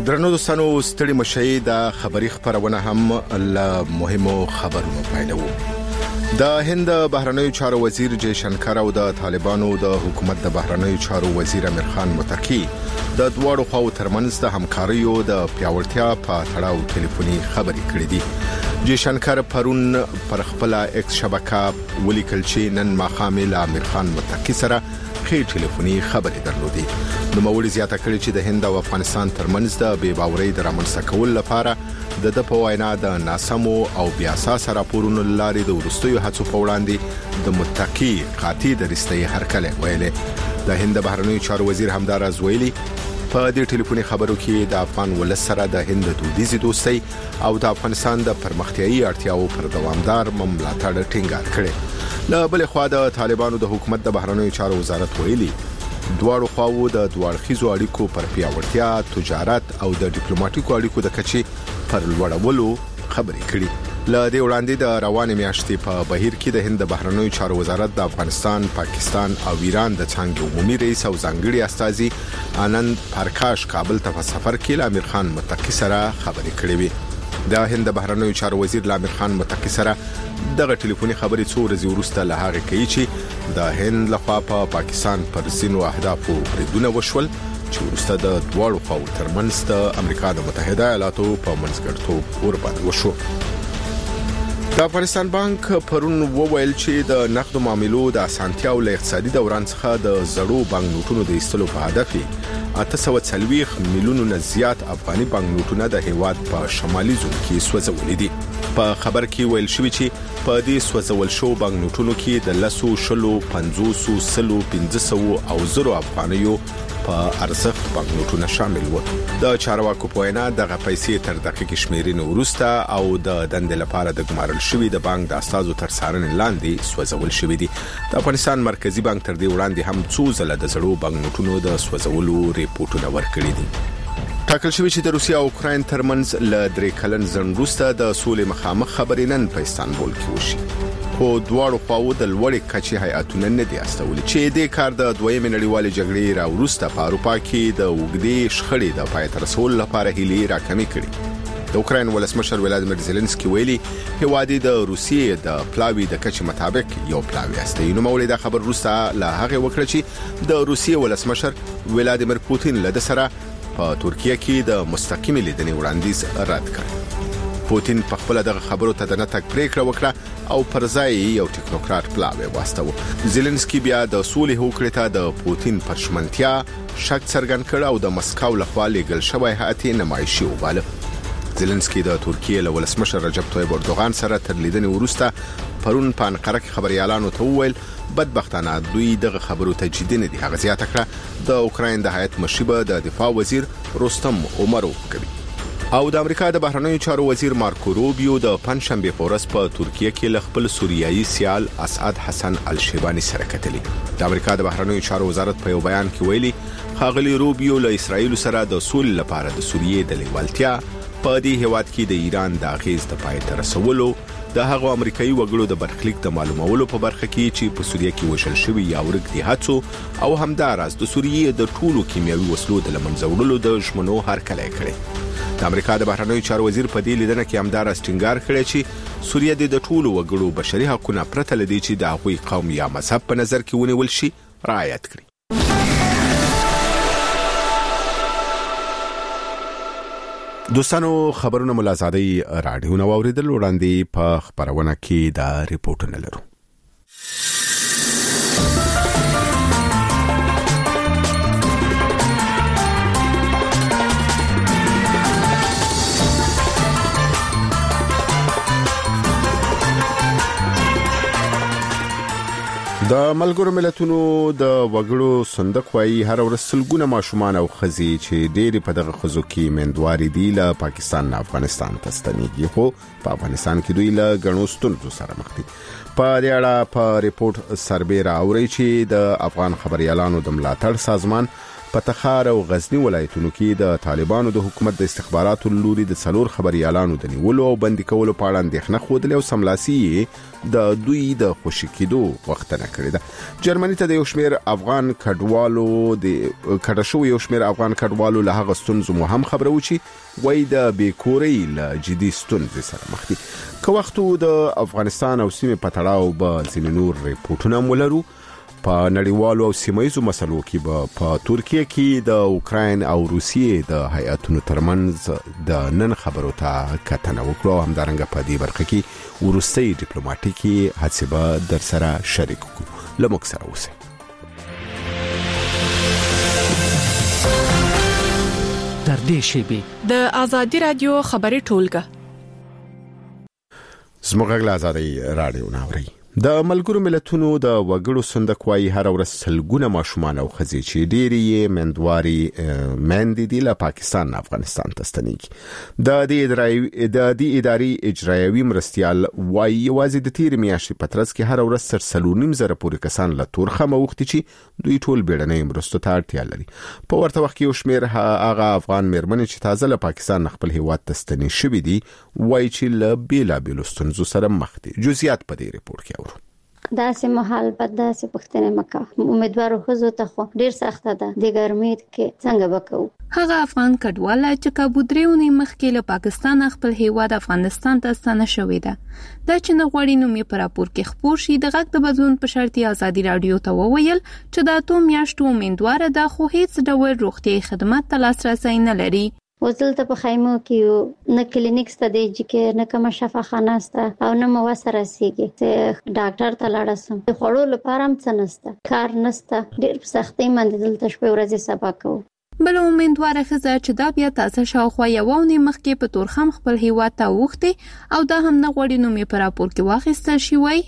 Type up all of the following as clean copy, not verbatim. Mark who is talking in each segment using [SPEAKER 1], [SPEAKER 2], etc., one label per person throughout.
[SPEAKER 1] درنو دوستانو ستړي مشي د خبري خبرونه هم له مهمو خبرونو پیلو. د هند بهرنیو چارو وزیر جیشنکر او د طالبانو د حکومت د بهرنیو چارو وزیر امیر خان متقی د دوړو خواو ترمنځ د همکاریو د پیاوړتیا په تړاو ټلیفوني خبري کړې دي. جیشنکر پرون پر خپل ایکس شبکه ولیکل چې نن ماخامل امیر خان متقی سره خې ټلیفوني خبري درلودي. نو مولي زیاته کړی چې د هند او افغانستان ترمنځ د بې باورۍ د رامنځته کول لپاره د په وینا د ناسمو او بیا اساس راپورونو لاري د ورستیو هڅو په وړاندې د متقی قاطع درستۍ هرکله ویلې. د هند بهرنیو چارو وزیر همدارز ویلي په دې ټلیفوني خبرو کې د افغان ولس سره د هند دودیزي دوستۍ او د افغانستان د پرمختیایي اړتیاو پر دوامدار ملاتړ ټینګار کړي. له بل خوا د طالبانو د حکومت د بهرنیو چارو وزارت ویلي دواړو خواو د دوړخیزو اړیکو پر پیاوړتیا، تجارت او د ډیپلوماټیکو اړیکو د کچې پر لوړولو خبرې کړي. له دې وړاندې د روانې میاشتې په بهیر کې د هند بهرنیو چارو وزارت د افغانستان، پاکستان او ایران د څنګه عمومي رئیس او ځانګړي استازي آنند پرکاش کابل ته په سفر کې امیر خان متقی سره خبرې کړې وي. د هند بهرنیو چارو وزیر امیر خان متقی سره دغه ټلیفوني خبرې څو ورځې وروسته له هغه کوي چې د هند لخوا په پاکستان پر ځینو اهدافو بریدونه وشول چې وروسته د دوړو خواو ترمنځ د امریکا د متحده ایالاتو په منځګړیتوب ورباندې وشو. د افغانستان بانک پرون وویل چې د نقد معاملو د اسانتیاو له اقتصادي دوران څخه د زړو بانک نوټونو د ایستلو په هدف 840 میلیونو زیات افغاني بانک نوټونه د هیواد په شمالي زون کې سوځولې دي. په خبر کې ویل شوی چې په دې سوځول شو بانک نوټونو کې د 150 او 0 افغانیو په ارزښت بانک نوټونه شامل وو. د چارواکو په وینا دغه پیسې تر دقیق شمیرنې وروسته او د دندې لپاره د ګمارل شوی د بانک د استازو تر څارنې لاندې سوځول شوی دي. د افغانستان مرکزی بانک تر دې وړاندې هم څو ځله د زړو بانک نوټونو د سوځولو ریپورتونه ورکړي دي. ټاکل شوی چې د روسیا او اوکراین ترمنځ ل 3 کلن ځنډ وروسته د سولې مخامخ خبرې نن په استانبول کې وشي. خو دواړو خواو د لوړې کچې هیئاتونه نه دي استولي چې د کار د دویمې نړیوالې جګړې را وروسته په اروپا کې د وګړي شخړې د پای تر رسول لپاره هلي راکمې کړي. د اوکراین ولسمشر ولادیمیر زيلنسکي ویلي هوادي د روسیې د پلاوی د کچې مطابق یو پلاوی است. نو مولي د خبر وروسته له هغه وکړه چې د روسیې ولسمشر ولادیمیر پوتین له سره په ترکیه کې د مستقیم لیدنې وړاندیز رد کړ. پوتین په خپل دغه خبرو ته د نتک پریکړه وکړه او پر ځای یو ټیکنوکرات پلاوی واستو. زيلنسکي بیا د سولې هوکړې ته د پوتین پرشمنتیا شک څرګند کړ او د مسکو لخوا لګل شوی هاتي نمایشي وباله. زيلنسکي د ترکیه له ولسمشر رجب طيب اردوغان سره تر لیدنې وروسته پرون په انقره کې خبريالانو ته وویل بدبختانه دوی دغه خبرو ته جدي نه دي. هغه زیاته کړه د اوکراین د هیئت مشیبه د دفاع وزیر رستم عمروف کوي او د امریکا د بهرنیو چارو وزیر مارکو روبیو د پنځشنبه په ورځ په ترکیه کې ل خپل سوریایي سیال اسعد حسن الشیبانی سره کتلي. د امریکا د بهرنیو چارو وزارت په یو بیان کې ویلي خاغلی روبیو له اسرایل سره د سولې لپاره د سوریې د لیوالتیا په دې هیواد کې د ایران د اغیز د پای تر رسولو د هغو امریکایي وګړو د برخلیک د معلومولو په برخه کې چې په سوریه کې وشل شوی یا ورګ دي هڅو او همدارس د سوریې د ټولو کیمیاوي وسلو د لمنځوړلو د ژمنو هرکلی کړي. د امریکا د بهرنیو چارو وزیر په دې لیدنه کې همدارس ټینګار کړی چې سوریه د ټولو وګړو بشري حقوقو پرته لدی چې د هغوی قوم یا مذهب په نظر کې ونیول شي رعایت کړي. دوستانو خبرونه ملازادي رادیو نو اوریدل وړاندې په خبرونه کې دا ریپورتونه لرو. د ملګرو ملتونو د وګړو صندوق وايي هر ورځ سلګونه ماشومان او خزي چې ډېر په دغه خزو کې مندواري دي له پاکستان نه افغانستان ته ستنېږي خو په افغانستان کې دوی له غنو ستونزو سره مخ دي. په دې اړه په ریپورت سربېره اوري چې د افغان خبريالانو د ملاتړ سازمان په تخار او غزنی ولایتونو کې د طالبانو د حکومت د استخباراتو لوري د څلور خبريالانو د نیولو او بندي کولو په اړه اندېښنه خوده او سملاسي د دوی د خوشی کېدو وختنه کړې ده. جرمني ته د یو شمېر افغان کډوالو د کډشو یو شمېر افغان کډوالو له هغه ستونزو مو هم خبرو چې وای د بیکوري له جدي ستونزې سره مخ دي. که وختو د افغانستان او سیمې په تړاو به ځینې نور ریپورتونه ولرو. په نړیوالو او سیمایي مسلو کې په ترکیه کې د اوکراین او روسیې د هیئاتونو ترمنځ د نن خبرو ته کتنه وکړو. همدارنګه په دې برخه کې ورستۍ ډیپلوماټیکي هڅې به در سره شریک کړو. له موږ سره اوسئ.
[SPEAKER 2] تر دې شیبې
[SPEAKER 3] د ازادي رادیو خبري ټولګه
[SPEAKER 1] زموږ ازادي رادیو ناوري. د ملګرو ملتونو د وګړو صندوق وايي هر ورځ سلګونه ماشومان او ښځې چې ډېری یې مندواري مندي دي له پاکستان افغانستان ته ستنېږي. د دې اداري اجرایوي مرستيال وايي یوازې د تیر میاشتې په ترڅ کې هر ورځ سر 3.5 پورې کسان له تورخم وختي چې دوی ټول بیړنۍ مرستو ته اړتیا لري. په ورته وخت کې یو شمېر هغه افغان مېرمنې چې تازه له پاکستان خپل هیواد ته ستنې شوې دي وايي چې له بیلابېلو ستونزو سره مخ دي. جزئیات په دې ریپورت کې
[SPEAKER 4] داسې محل په داسې پښتنه مکه امیدوارو خزو ته خو ډیر سخته ده د ګرمۍ کې څنګه وکاو.
[SPEAKER 5] هغه افغان کډواله چې کابودریونی مخکې له پاکستان خپل هیواد افغانستان ته ستنه شوې ده. دا چې نه غوړي نو می پر راپور کې خبر شي د غږ د بدلون په شرط ازادي رادیو ته وویل چې دا ټول میاشتو امیدوار ده خو هیڅ ډول روغتي خدمات ته لاسرسي نه لري.
[SPEAKER 4] وزلته په خیمو کې نه کلینیک ست دی چې نه کوم شفاخانه است او نه مو سره سیږي چې ډاکټر ته لاړ سم د خړو لپاره هم څه نسته کار نسته ډېر سختي مند دلته شپه ورځې سبا کوو.
[SPEAKER 5] بل امیدوار خزه چې دا بیا تاسو شاوخوا یوونی مخکې په تورخم خپل هیواد ته وخته او دا هم نه غوړي نو می پر راپور کې واخیستل شي وای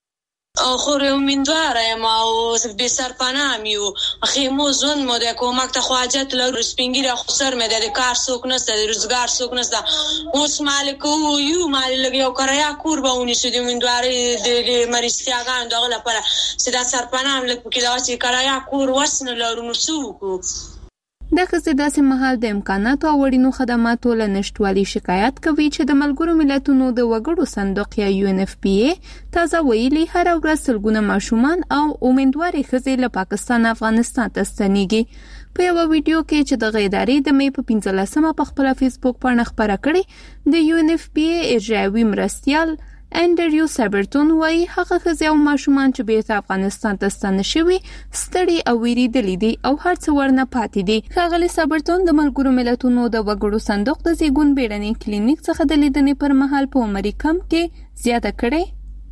[SPEAKER 6] خو امیدوار یم او به سرپناه میو خیمو زون مو د کومک ته حاجت لرو سپینګیره خو سر مې د کار څوک نشته د روزګار څوک نشته اوس مالک یو مال لګیو کریا کور به ونی شو د امیدوار د مریضیاګان دغه لپاره چې دا سرپناه لکه کې دا چې کریا کور وسنه لرو نو څوک
[SPEAKER 5] د خزې داسې محل د امکاناتو او وړینو خدماتو له نشټوالي شکایت کوي چې د ملګرو ملتونو د وګړو صندوق یا UNFPA تازه ویلي هر ورځ سلګونه ماشومان او امیدواري خزې له پاکستان افغانستان ته ستنېږي. په یو ویډیو کې چې د غیداري د مې په 15 په خپل فیسبوک باندې خبره کړې د UNFPA اجرایوي مرستيال انډریو سابرتون وايي هغه خزې او ماشومان چې بیرته افغانستان ته ستنه شوي ستړي او ویریدلي دي او هر څه ورنه پاتې دي. ښاغلي سابرتون د ملګرو ملتونو د وګړو صندوق د زیګون بیړني کلینیک څخه د لیدنې پر مهال په امریکا کې زیاته کړې.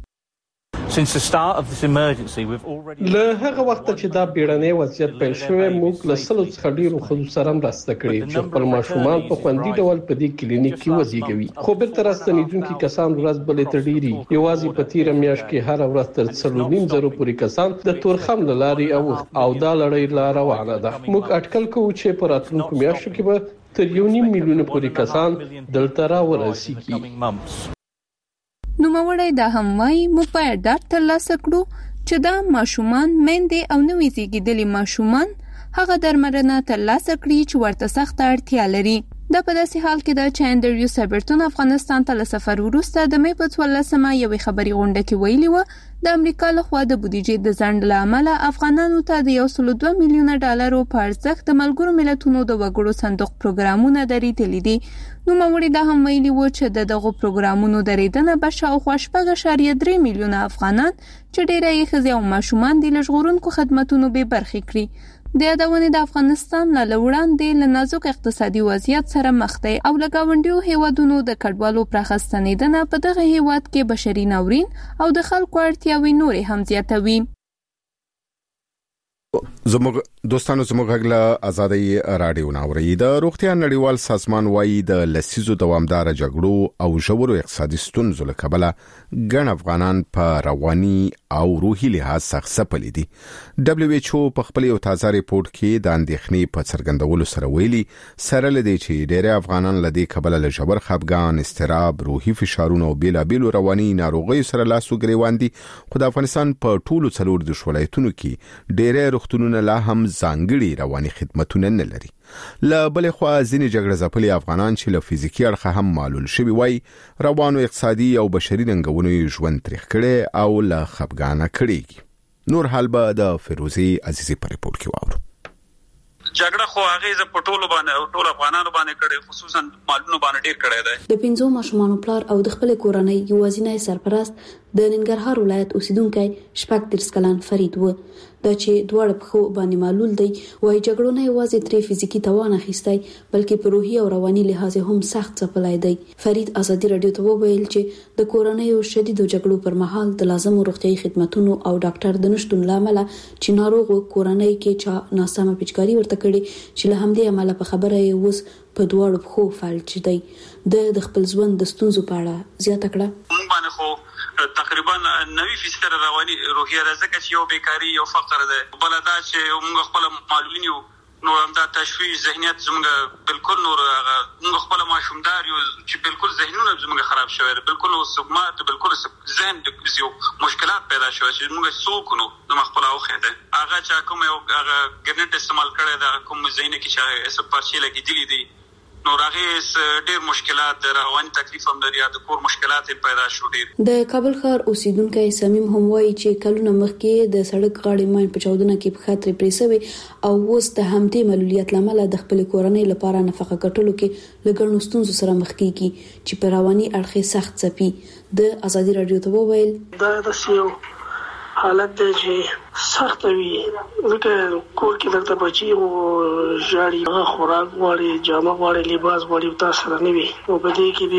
[SPEAKER 7] له هغه وخت چې دا بیړنی وضعیت پیل شوی موږ له سلو څخه ډیرو خلکو سره مرسته کړې چې خپل ماشومان په خوندي ډول په دې کلینیک کې وزیږوي. خو بیرته راستنیدونکو کسان ورځ بلې ته ډیری یوازې په تیر میاشت کې هر ورځ تر 3.5 پورې کسان د تورخم لاري او دا لړۍ لار روانه ده. موږ اټکل کوو چې په راتلونکو میاشتو کې به تر 1.5 میلیون پورې کسان دلته راورسیږي.
[SPEAKER 5] نو موړی دا هم وایي موږ باید ډاډ ترلاسه کړو چې دا ماشومان میندې او نوې زیږیدلي ماشومان هغه درملنه ترلاسه کړي چې ورته سخت اړتیا لري. دا په داسې حال کې دا چې انډریو سابرتون افغانستان ته له سفر وروسته د مې په 14مه یوې خبري غونډه کې ویلي و د امریکا لخوا د بودیجې د ځنډ له امله افغانانو ته د 1.2 میلیونه ډالرو په ارزښت د ملګرو ملتونو د وګړو صندوق پروګرامونه درېدلي دي. نو موړي دا هم ویلي و چې دغه پروګرامونو درېدنه به شاوخوا 4.3 میلیونه افغانان چې ډېری یې ښځې او ماشومان د لژغورونکو خدماتونو به برخې کړي. د یادونې د افغانستان له وړاندې له نازک اقتصادي وضعیت سره مخ دی او له گاونډیو هیوادونو د کډوالو پراخه ستنېدنه په دغه هیواد کې بشري ناورین او د خلکو اړتیاوې نورې هم زیاتوي.
[SPEAKER 1] زموږ دوستانو زموږ غږ ازادي رادیو ناوري. د روغتیا نړیوال سازمان وايي د لسیزو دوامدار جګړو او ژورو اقتصادي ستونزو له کبله ګڼ افغانان په رواني او روحي لحاظ سخت ځپلي دي. WHO په خپل یو تازه ریپورت کې د اندېښنې په څرګندولو سره ویلي سره لدی چې ډېر افغانان لدی کبله له ژور خفګان، استراب، روحي فشارونو او بیلابیلو رواني ناروغیو سره لاسو ګریوان دي. خو د افغانستان په ټولو څلور د ولایتونو کې ډېر روغتونونه لا هم ځانګړي رواني خدماتونه نه لري. له بل خوا ځینې جګړه ځپلي افغانان چې له فزیکی اړخه هم معلول شوي وای روانو اقتصادي او بشري ننګونو ژوند تریخ کړي او له خپګانه کړي. نور حال به د فیروزي عزیزي په ریپورت کې واورو.
[SPEAKER 8] جګړه خو هغه په ټولو باندې او ټول افغانانو باندې کړي، خصوصا مالونو باندې ډیر کړي دی.
[SPEAKER 9] د 5 ماشومانو پلار او د خپل کورنۍ یوازینی سرپرست د ننګرهار ولایت اوسیدونکی شپږ 30 کلن فرید و. دا چې دواړه په خو باندې معلول دی وای جګړو نه یوازې تر فزیکی توان اخیستای بلکې په روحي او رواني لحاظ هم سخت ځپلای دی. فرید ازادي رادیو ته وویل چې د کورنۍ او شدیدو جګړو پر مهال د لازمو روغتيایي خدماتونو او ډاکټر د نشټون لامل چې ناروغ کورنۍ کې چا ناسمه پیچکاری ورته کړي چې له همدې عمله په خبره یې وس په دواړو خو فالچ دی. د خپل ژوند د ستونزو په اړه زیاته کړه.
[SPEAKER 8] مونږ باندې خو تقریبا 90% رواني روحيه راځي چې یو بیکاری یو فقر ده، بل دا چې موږ خپل معلولین یو نو هم دا تشویش ذهنیت زموږ بالکل نور موږ خپل ماشومدار یو چې بالکل ذهنونه زموږ خراب شوی، بالکل سقمات بالکل ذهن د یو مشکلات پیدا شوی چې موږ څوک نو د خپل اوخه ده هغه چې کوم یو هغه ګرنټ استعمال کړی دا کوم ذهن کې چې اس پرچې لګیدلې دي نو راغې ډېر مشکلات رواني تکلیف هم لري، د کور مشکلات پیدا شو ډېر.
[SPEAKER 9] د کابل ښار اوسیدونکو سمیم هم وایي چې کلونه مخکې د سړک غاړې ماین په چاودنه کې په خاطر پریسوي او اوس د همدې معلولیت لامل د خپل کورنۍ لپاره نفقه ګټلو کې لګړنو ستونزو سره مخ کیږي چې په رواني اړخ سخت ځپي. د ازادي رادیو ته وویل
[SPEAKER 10] دا د سیو حالت دی چې سخت وي ځکه کور کې دلته بچي او ژاړي، خوراک غواړي، جامه غواړي، لباس غواړي، تاسو نه وي او په دې کې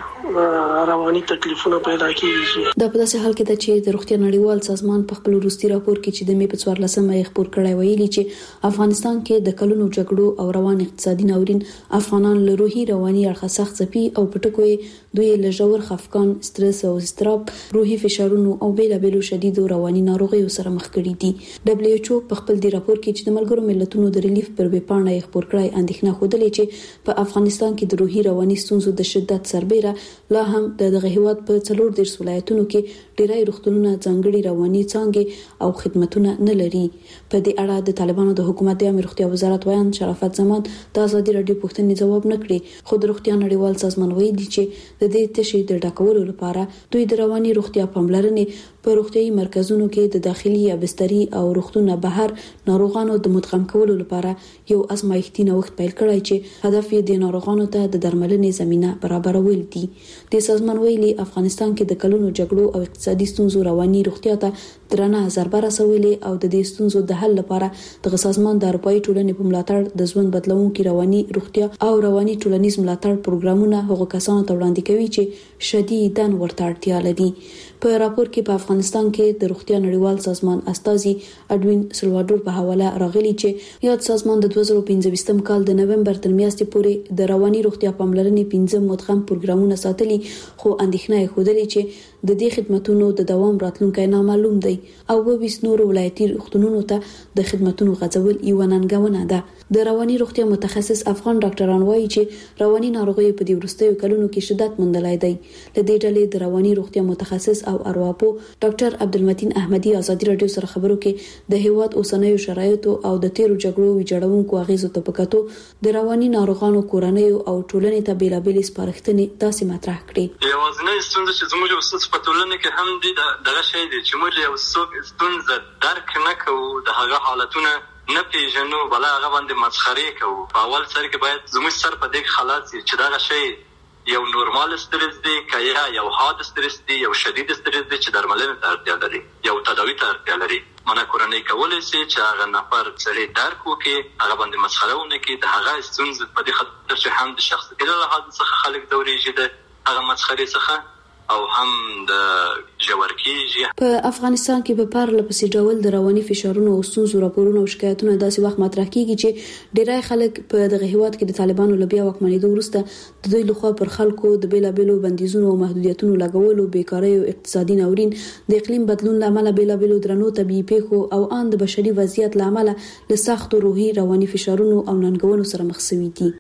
[SPEAKER 10] بیا رواني تکلیفونه پیدا کیږي.
[SPEAKER 9] دا په داسې حال کې ده چې د روغتیا نړیوال سازمان په خپل وروستي راپور کې چې د می په 14مه خبر کړی ویلي چې افغانستان کې د کلونو جګړو او روان اقتصادي ناورین افغانان له روحي رواني اړخ سخت ځپي او په ټکو دوی له ژور خفقان، سترس او اضطراب، روحي فشارونو او بیلابېلو شدیدو رواني ناروغیو سره مخ کړي دي. WHO په خپل دی راپور کې چې د ملګرو ملتونو د ریلیف پر ویبپاڼه یې خبر کړی اندېښنه خوده چې په افغانستان کې د روحي رواني ستونزو د شدت سربېره لا هم دغه هیواد په 14 ولایتونو کې ډیری روغتونونه ځانګړي رواني څانګې او خدماتونه نه لري. په دې اړه د طالبانو د حکومت د امر روغتیا وزارت وایي شرافت زمان د ازادي رادیو پوښتنې جواب نه کړي، خو د روغتیا نړیوال سازمان وایي چې د دې تشې د ډاکولو لپاره دوی د رواني روغتیا پاملرنې په روغتيایي مرکزونو کې د داخلي یا بستري او روغتونه بهر ناروغانو د مدغم کولو لپاره یو ازمایښتي نوښت پیل کړی چې هدف یې د ناروغانو ته د درملنې زمينه برابرول دي. د سازمان ویلي افغانستان کې د کلونو جګړو او اقتصادي ستونزو رواني روغتیا ته درنه ضربه رسولې او د دې ستونزو د حل لپاره د سازمان د اروپאי ټولنې په ملاتړ د ژوند بدلونکو رواني روغتیا او رواني ټولنیز ملاتړ پروګرامونه هغو کسانو ته وړاندې کوي چې شدیداً ورته اړتیا لري. په راپور کې په افغانستان کې د روغتیا نړیوال سازمان استازي اډوین سلوادور په حواله راغلي چې یاد سازمان د 2015 کال د نومبر تر میاشتې پورې د رواني روغتیا پاملرنې 15 مدغم پروګرامونه ساتلي، خو اندېښنه یې خوده چې د دې خدماتونو د دوام راتلونکي نامعلوم دی او به نور ولایتي روغتونونو ته د خدماتونو غځول یو ننګونه ده. د رواني روغتیا متخصص افغان ډاکټران وایي چې رواني ناروغیو په دې وروستیو کلونو کې شدت موندلای دی. له دې ډلې د رواني روغتیا متخصص او ارواپو ډاکټر عبدالمتین احمدي ازادي رادیو سره خبرو کې د هیواد اوسنیو شرایطو او د تیرو جګړو ویجاړونکو اغیزو ته پکاتو د رواني ناروغانو کورنیو او ټولنې ته بیلابېلې سپارښتنې تاسو مطرح کړې.
[SPEAKER 11] یوازینی ستونزه چې زموږ اوسس په ټولنه کې هم دي دغه شی دی چې موږ یو څوک ستونزه درک نه کوو، د هغه حالتونه نه پیژنو، بل هغه باندې مسخره کوو. په اول سر کې باید زموږ سر په دې خلاص چې دغه شی یو نورمال سترس دی که یو حاد سترس دی، یو شدید سترس دی چې درملنې ته اړتیا لري، یو تداوی ته اړتیا لري. منه کورنۍ کولی شي چې هغه نفر سړی درک وکړي، هغه باندې مسخره ونه کړي، د هغه ستونزې په دې خاطر چې هم د شخصیت له لحاظ څخه خلک ځورېږي د هغه مسخرې څخه او هم د ژور کېږي.
[SPEAKER 9] په افغانستان کې په پرله پسې ډول د رواني فشارونو او ستونزو راپورونه او شکایتونه داسې وخت مطرح کیږي چې ډیری خلک په دغه هیواد کې د طالبانو له بیا واکمنېدو وروسته د دوی لخوا پر خلکو د بیلابېلو بندیزونو او محدودیتونو لګولو، بیکارۍ او اقتصادي ناورین، د اقلیم بدلون لامل بیلابېلو درنو طبيعي پیښو او ان د بشري وضعیت لامل له سختو روحي رواني فشارونو او ننګونو سره مخ شوي دي.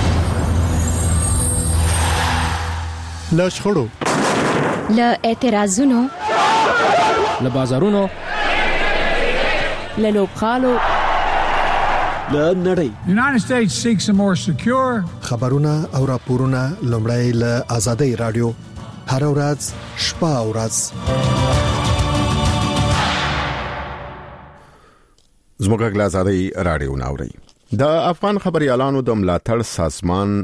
[SPEAKER 12] له شخړو،
[SPEAKER 13] له اعتراضونو،
[SPEAKER 2] له بازارونو، له لوبخالو، له نړۍ.
[SPEAKER 14] United States seeks a more secure
[SPEAKER 12] خبرونه او راپورونه لومړی له آزادۍ رادیو هر ورځ شپه او ورځ.
[SPEAKER 1] زموږ غږ آزادۍ رادیو ناوړي. د افغان خبريالانو د ملاتړ سازمان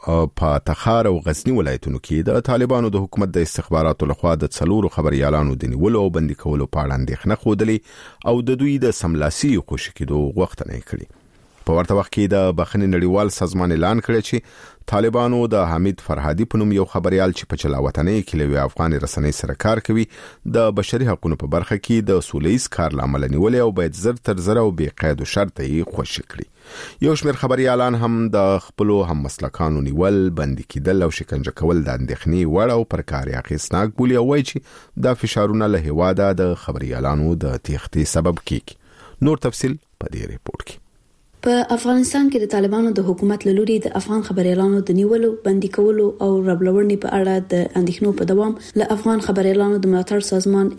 [SPEAKER 1] په تخار او غزنی ولایتونو کې د طالبانو د حکومت د استخباراتو لخوا د څلورو خبريالانو د نیولو او بندي کولو په اړه اندېښنه خوده او د دوی د سملاسي خوشی کېدو غوښتنه کړې. په ورته وخت کې د بخښنې نړیوال سازمان اعلان کړی چې طالبانو د حمید فرهادي په نوم یو خبريال چې په چلاوطنۍ کې له افغان رسنۍ سره کار کوي د بشري حقوقو په برخه کې د سولېز کار لامل نیولې او باید زر تر زر او بې قید شرط یې خوشی کړي. یو شمېر خبريالان هم د خپلو هم مسلکانو نیول، بندي کېدل او شکنجه کول د اندېښنې وړ او پر کار اخیستناک بولي او وایي چې د فشارونو له هواده د خبريالانو د تېښتې سبب کیږي. نور تفصيل په دې ریپورت کې.
[SPEAKER 9] په افغانستان کې د طالبانو د حکومت له لوري د افغان خبريالانو د نیولو، بندي کولو او ربړونې په اړه د اندېښنو په دوام له افغان خبريالانو د ملاتړ سازمان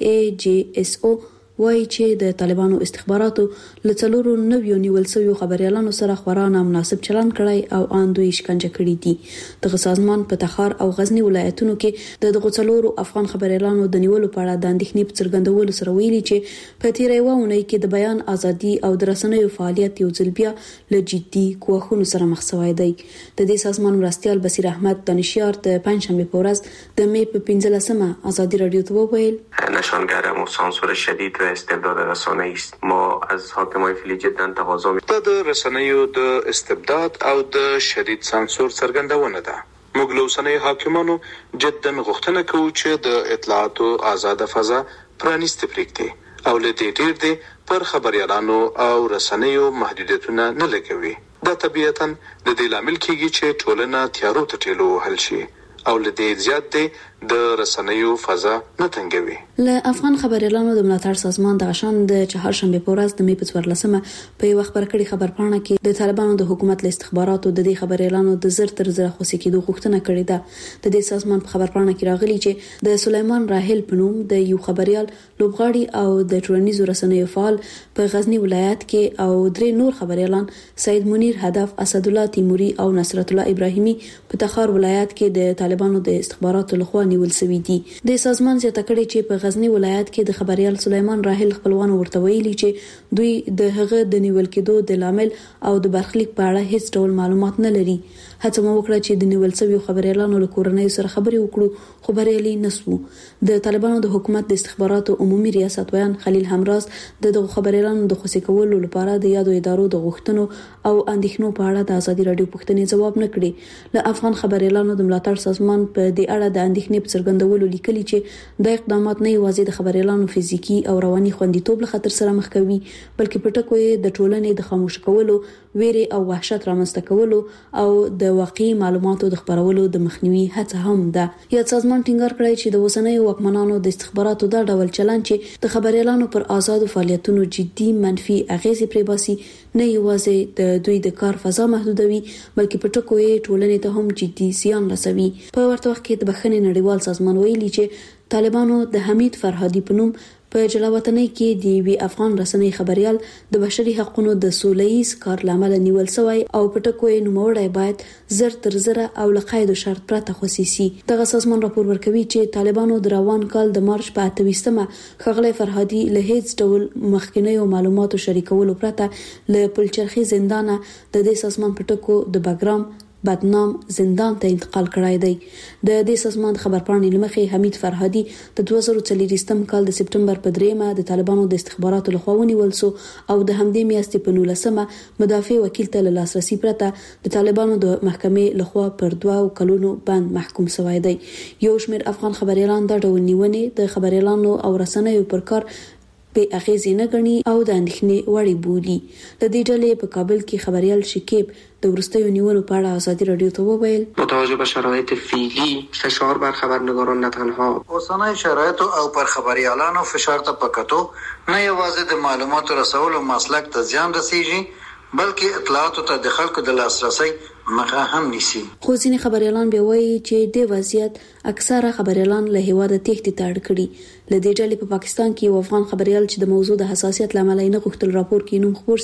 [SPEAKER 9] AJSO وایي چې د طالبانو استخباراتو له څلورو نویو نیول شویو خبريالانو سره خورا نامناسب چلند کړی او ان دوی شکنجه کړي دي. دغه سازمان په تخار او غزنی ولایتونو کې د دغه څلورو افغان خبريالانو د نیولو په اړه د اندېښنې په څرګندولو سره ویلي چې په تیرې وونه کې د بیان ازادي او د رسنیو فعالیت یو ځل بیا له جدي کوښښونو سره مخ شوی دی. د دې سازمان مرستیال بصیر احمد دانشیار د پنځشنبه په ورځ د می په 15مه آزادی رادیو ته وویل
[SPEAKER 15] نشانگر سانسور شدید استبداد رسانه‌ای است. ما از حاکمان فعلی جدا تقاضا می‌کنیم د رسنیو د استبداد او د شدید سانسور څرګندونه ده. موږ له اوسنیو حاکمانو جدا غوښتنه کوو چې د اطلاعاتو آزاد فضا پرانیسته پرېږدي او له دې ډېر دي پر خبريالانو او رسنیو محدودیتونه نه لګوي. دا طبيعتاً د دې لامل کیږي چې ټولنه تیارو ته ټیلو حل شي او له دې زیات دی د رسنیو فضا نه تنګوي.
[SPEAKER 9] له افغان خبريالانو د ملاتړ سازمان د غشن د چهارشنبه په ورځ د می په 14مه په یو خبر کړي خبرپاڼه کې د طالبانو د حکومت له استخباراتو د دې خبريالانو د زر تر زر خوشی کېدو غوښتنه کړې ده. د دې سازمان په خبرپاڼه کې راغلي چې د سليمان راحل په نوم د یو خبريال لوبغاړي او د ټولنیزو رسنیو فعال په غزنی ولایت کې او درې نور خبريالان سید منیر هدف، اسد الله تیموري او نصرت الله ابراهیمي په تخار ولایت کې د طالبانو د استخباراتو لخوا نیول شوی دي. د سازمان زیاته کړي چې په غزنی ولایت کې د خبريال سليمان راحل خپلوانو ورته ویلي چې دوی د هغه د نیول کېدو د لامل او د برخلیک په اړه هیڅ ډول معلومات نه لري. هڅه مو وکړه چې د نیول شویو خبريالانو له کورنۍ سره خبرې وکړو خو بریالي نسو. د طالبانو د حکومت د استخباراتو عمومي ریاست ویان خلیل همراز دغه خبريالانو د خوشی کولو لپاره د یادو ادارو د غوښتنو او اندېښنو په اړه د ازادي رادیو پوښتنې جواب نه کړي. له افغان خبريالانو د ملاتړ سازمان په دې اړه د اندېښنې په څرګندولو لیکلي چې د اقدامات نه یوازې د خبريالانو فزیکی او رواني خوندیتوب له خطر سره مخ کوي بلکې په ټکو د ټولنې د خاموش کولو، ویره او وحشت رامنځته کولو او د واقعي معلوماتو د خبرولو د مخنیوي هڅه هم ده. یا سازمان ټینګار کړی چې د وسنیو واکمنانو د استخباراتو دا ډول چلند چې د خبريالانو پر آزاد فعالیتونو جدي منفي اغیزې پرې باسي نه یوازې د دوی د کار فضا محدودوي بلکې په ټکو یې ټولنې ته هم جدي زیان رسوي. په ورته وخت کې د بخښنې نړیوال سازمان ویلي چې طالبانو د حمید فرهادي په نوم په جلاوطنۍ کې د وی افغان رسنۍ خبريال د بشري حقوقو د سولېز کار لامل نیول شوی او په ټکو یې نوموړی باید زر تر زر او لقید شرط پرته خصيصي. دغه سازمان راپور ورکوي چې طالبانو د روان کال د مارچ په 28مه خغلی فرهادي له هیڅ ډول مخکینیو معلوماتو شریکولو پرته له پلچرخي زندانه د دې سازمان په ټکو د بګرام بدنام زندان ته انتقال کړای دی. د دې سازمان خبرپاڼې لمخې حمید فرهادي د 2023 کال د سپټمبر په 3مه د طالبانو د استخباراتو لخوا ونیول شو او د همدې میاشتې په 19مه مدافع وکیل ته لاسرسي پرته د طالبانو د محکمې لخوا پر 2 کلونو بند محکوم شوی دی. یو شمېر افغان خبريالان د ډول نیونې د خبريالانو او رسنیو پر کار په اغیزې نه غني او د اندېښنې وړي بولي. د دې ډلې په کابل کې خبريال شکیب د ورستیو نیولو په اړه آزادي رادیو ته وویل
[SPEAKER 16] با توجه به شرایط فعلی فشار بر خبرنگاران نه تنها
[SPEAKER 17] اوسنۍ شرایط او پر خبريالانو فشار ته پکاتو نه یوازې د معلوماتو رسولو مسلک ته زیان رسیږي بلکې اطلاعاتو ته د خلکو د لاسرسي مخه هم نیسي.
[SPEAKER 9] خو ځینې خبريالان به وایي چې د وضعیت اکثره خبريالان له هیواده تېښتې ته اړ کړي. له دې ډلې په پاکستان کې یو افغان خبريال چې د موضوع د حساسیت لامل نه غوښتل راپور کې نوم خبر سي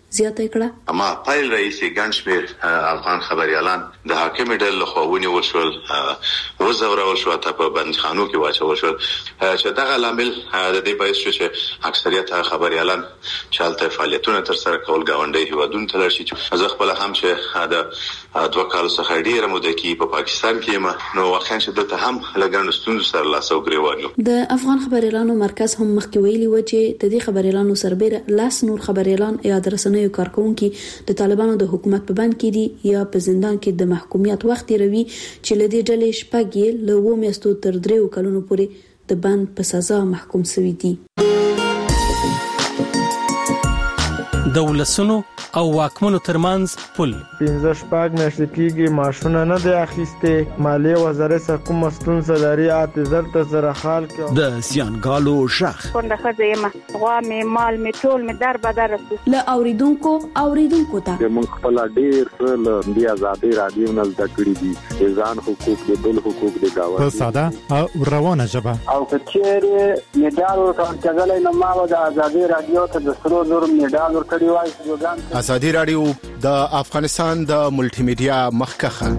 [SPEAKER 9] زیاته کړه.
[SPEAKER 15] اما فایل رئیس ګنشمیر افغان خبريالان د حاکم ډل خوونی وشول وزورول شو ته په بندخانو کې واچول شو چې دغه لامل د دې باعث شو چې اکثریت خبريالان چالتته فعالیتونه تر سره کول غونډي هیوادونو ته لري چې زه خپل هم چې د دوه کال څخه ډیره موده کې په پاکستان کې نو واقعا چې دلته هم لګن ستونزې سره لاسو غریوانو.
[SPEAKER 9] د افغان خبريالانو مرکز هم مخکې ویلي و چې د دې خبريالانو سربېره لاس نور خبريالان یا د رسنیو کارکونکو د طالبانو د حکومت په بند کې دي یا په زندان کې د محکومیت وخت روي چې لدې ډلې شپږ له 2 میاشتو تر 3 کلونو پورې د بند په سزا محکوم شوي دي.
[SPEAKER 2] د ولسونو او واکمنو ترمنځ پل
[SPEAKER 18] 15 میاشتې کېږي ماشونه نه دی اخیسته مالیه وزارت حکومت مستون سلاري اعتذار ته سره خال کې
[SPEAKER 2] د سیانګالو شخ
[SPEAKER 19] څنګه خځه غوا می مال می ټول می در بدر
[SPEAKER 9] له اوریدونکو ته
[SPEAKER 20] موږ خپل ډیر له دی آزادي رادیو نه زده کړی دي ځان حقوق د بل حقوق د گاوه
[SPEAKER 21] په ساده او روانه ژبه
[SPEAKER 22] او کچېره میډال ورکړل نو ما د آزادي رادیو ته د سرو نور میډال ورکړی وای.
[SPEAKER 1] ازادي رادیو د افغانستان د ملټي میډیا مخکخه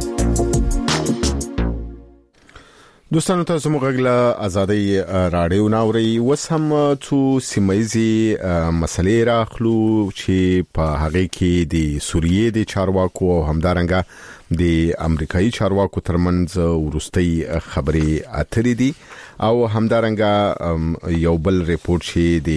[SPEAKER 1] دوستانو تاسو موږ له ازادي رادیو ناوړي وسم تو سیمایزي مسلې راخلو چې په هغه کې د سوریې د چارواکو او همدارنګه د امریکایي چارواکو ترمنځ ورستي خبرې اترې دي او همدارنګه یو بل ریپورت چې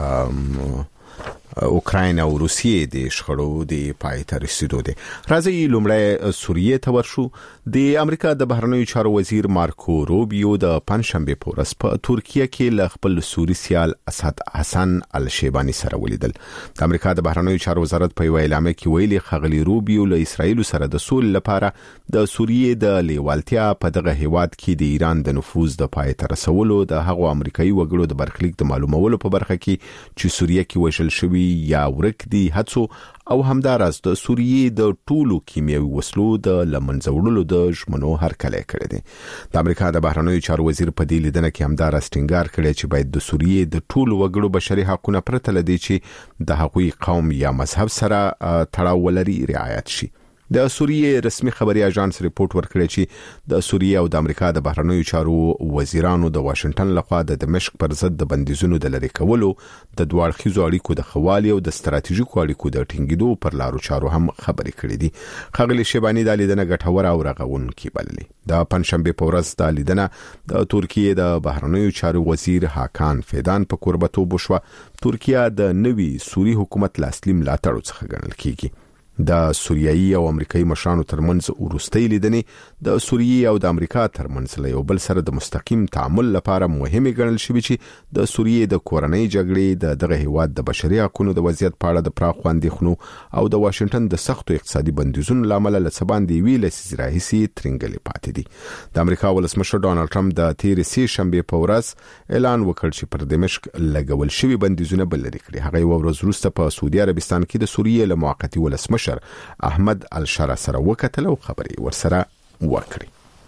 [SPEAKER 1] د اوکراین او روسیې د شخړو د پای ته رسیدو دي. راځي لومړی سوریې ته ورشو. د امریکا د بهرنیو چارو وزیر مارکو روبیو د پنځشنبه په ورځ په ترکیه کې ل خپل سوري سیال اسد حسن الشیبانی سره ولیدل. د امریکا د بهرنیو چارو وزارت په اعلامیه کې ویلي خغلی روبیو له اسرایل سره د سول لپاره د سوریې د لیوالتیا په دغه هیواد کې د ایران د نفوذ د پای ته رسولو د هغو امریکایي وګړو د برخلیک د معلومولو په برخه کې چې سوریه کې وشل شوی یا ورک دي هڅو او همدارس د سوریې د ټولو کیمیاوي وسلو د لمنځوړلو د ژمنو هرکلی کړی دی. د امریکا د بهرنیو چارو وزیر په دې لیدنه کې همدارس ټینګار کړی چې باید د سوریې د ټولو وګړو بشري حقوقو پرته لدی چې د هغوی قوم یا مذهب سره تړاو ولري رعایت شي. د سوریې رسمي خبري اژانس ریپورت ورکړی چې د سوریې او د امریکا د بهرنیو چارو وزیرانو د واشنگټن لخوا د دمشق پر ضد د بندیزونو د لری کولو د دوه اړخیزو اړیکو د خوالي او د ستراتیژیکو اړیکو د ټینګېدو پر لارو چارو هم خبرې کړې دي. خغلی شیبانی د لیدنه غټور او رغونکې بللې. د پنځشنبه په ورځ د لیدنه د ترکیې د بهرنیو چارو وزیر هاکان فیدان په قربتوب وشو. ترکیه د نوي سوري حکومت لاسلیم لاتړو څخه ګڼل کیږي. د سوریایي او امریکایي مشرانو ترمنځ ورستۍ لیدنې د سوریې او د امریکا ترمنځ له یو بل سره د مستقیم تعامل لپاره مهمه ګڼل شوې چې د سوریې د کورنۍ جګړې دغه هیواد د بشري حقوقو د وضعیت په اړه د پراخ اندېښنو او د واشنگټن د سختو اقتصادي بندیزونو لامل له سباندې ویل سیزراهسي ترنګلې پاتې دي. د امریکا ولسمشر ډونالد ټرمپ د تیر سې شنبه په ورځ اعلان وکړ چې پر دمشق لګول شوی بندیزونه بل لري کړي. هغه یو ورځ وروسته په سعودي عربستان کې د سوریې له موقتی ولسمشر احمد الشرا سره وکتل او خبري ورسره وکړي.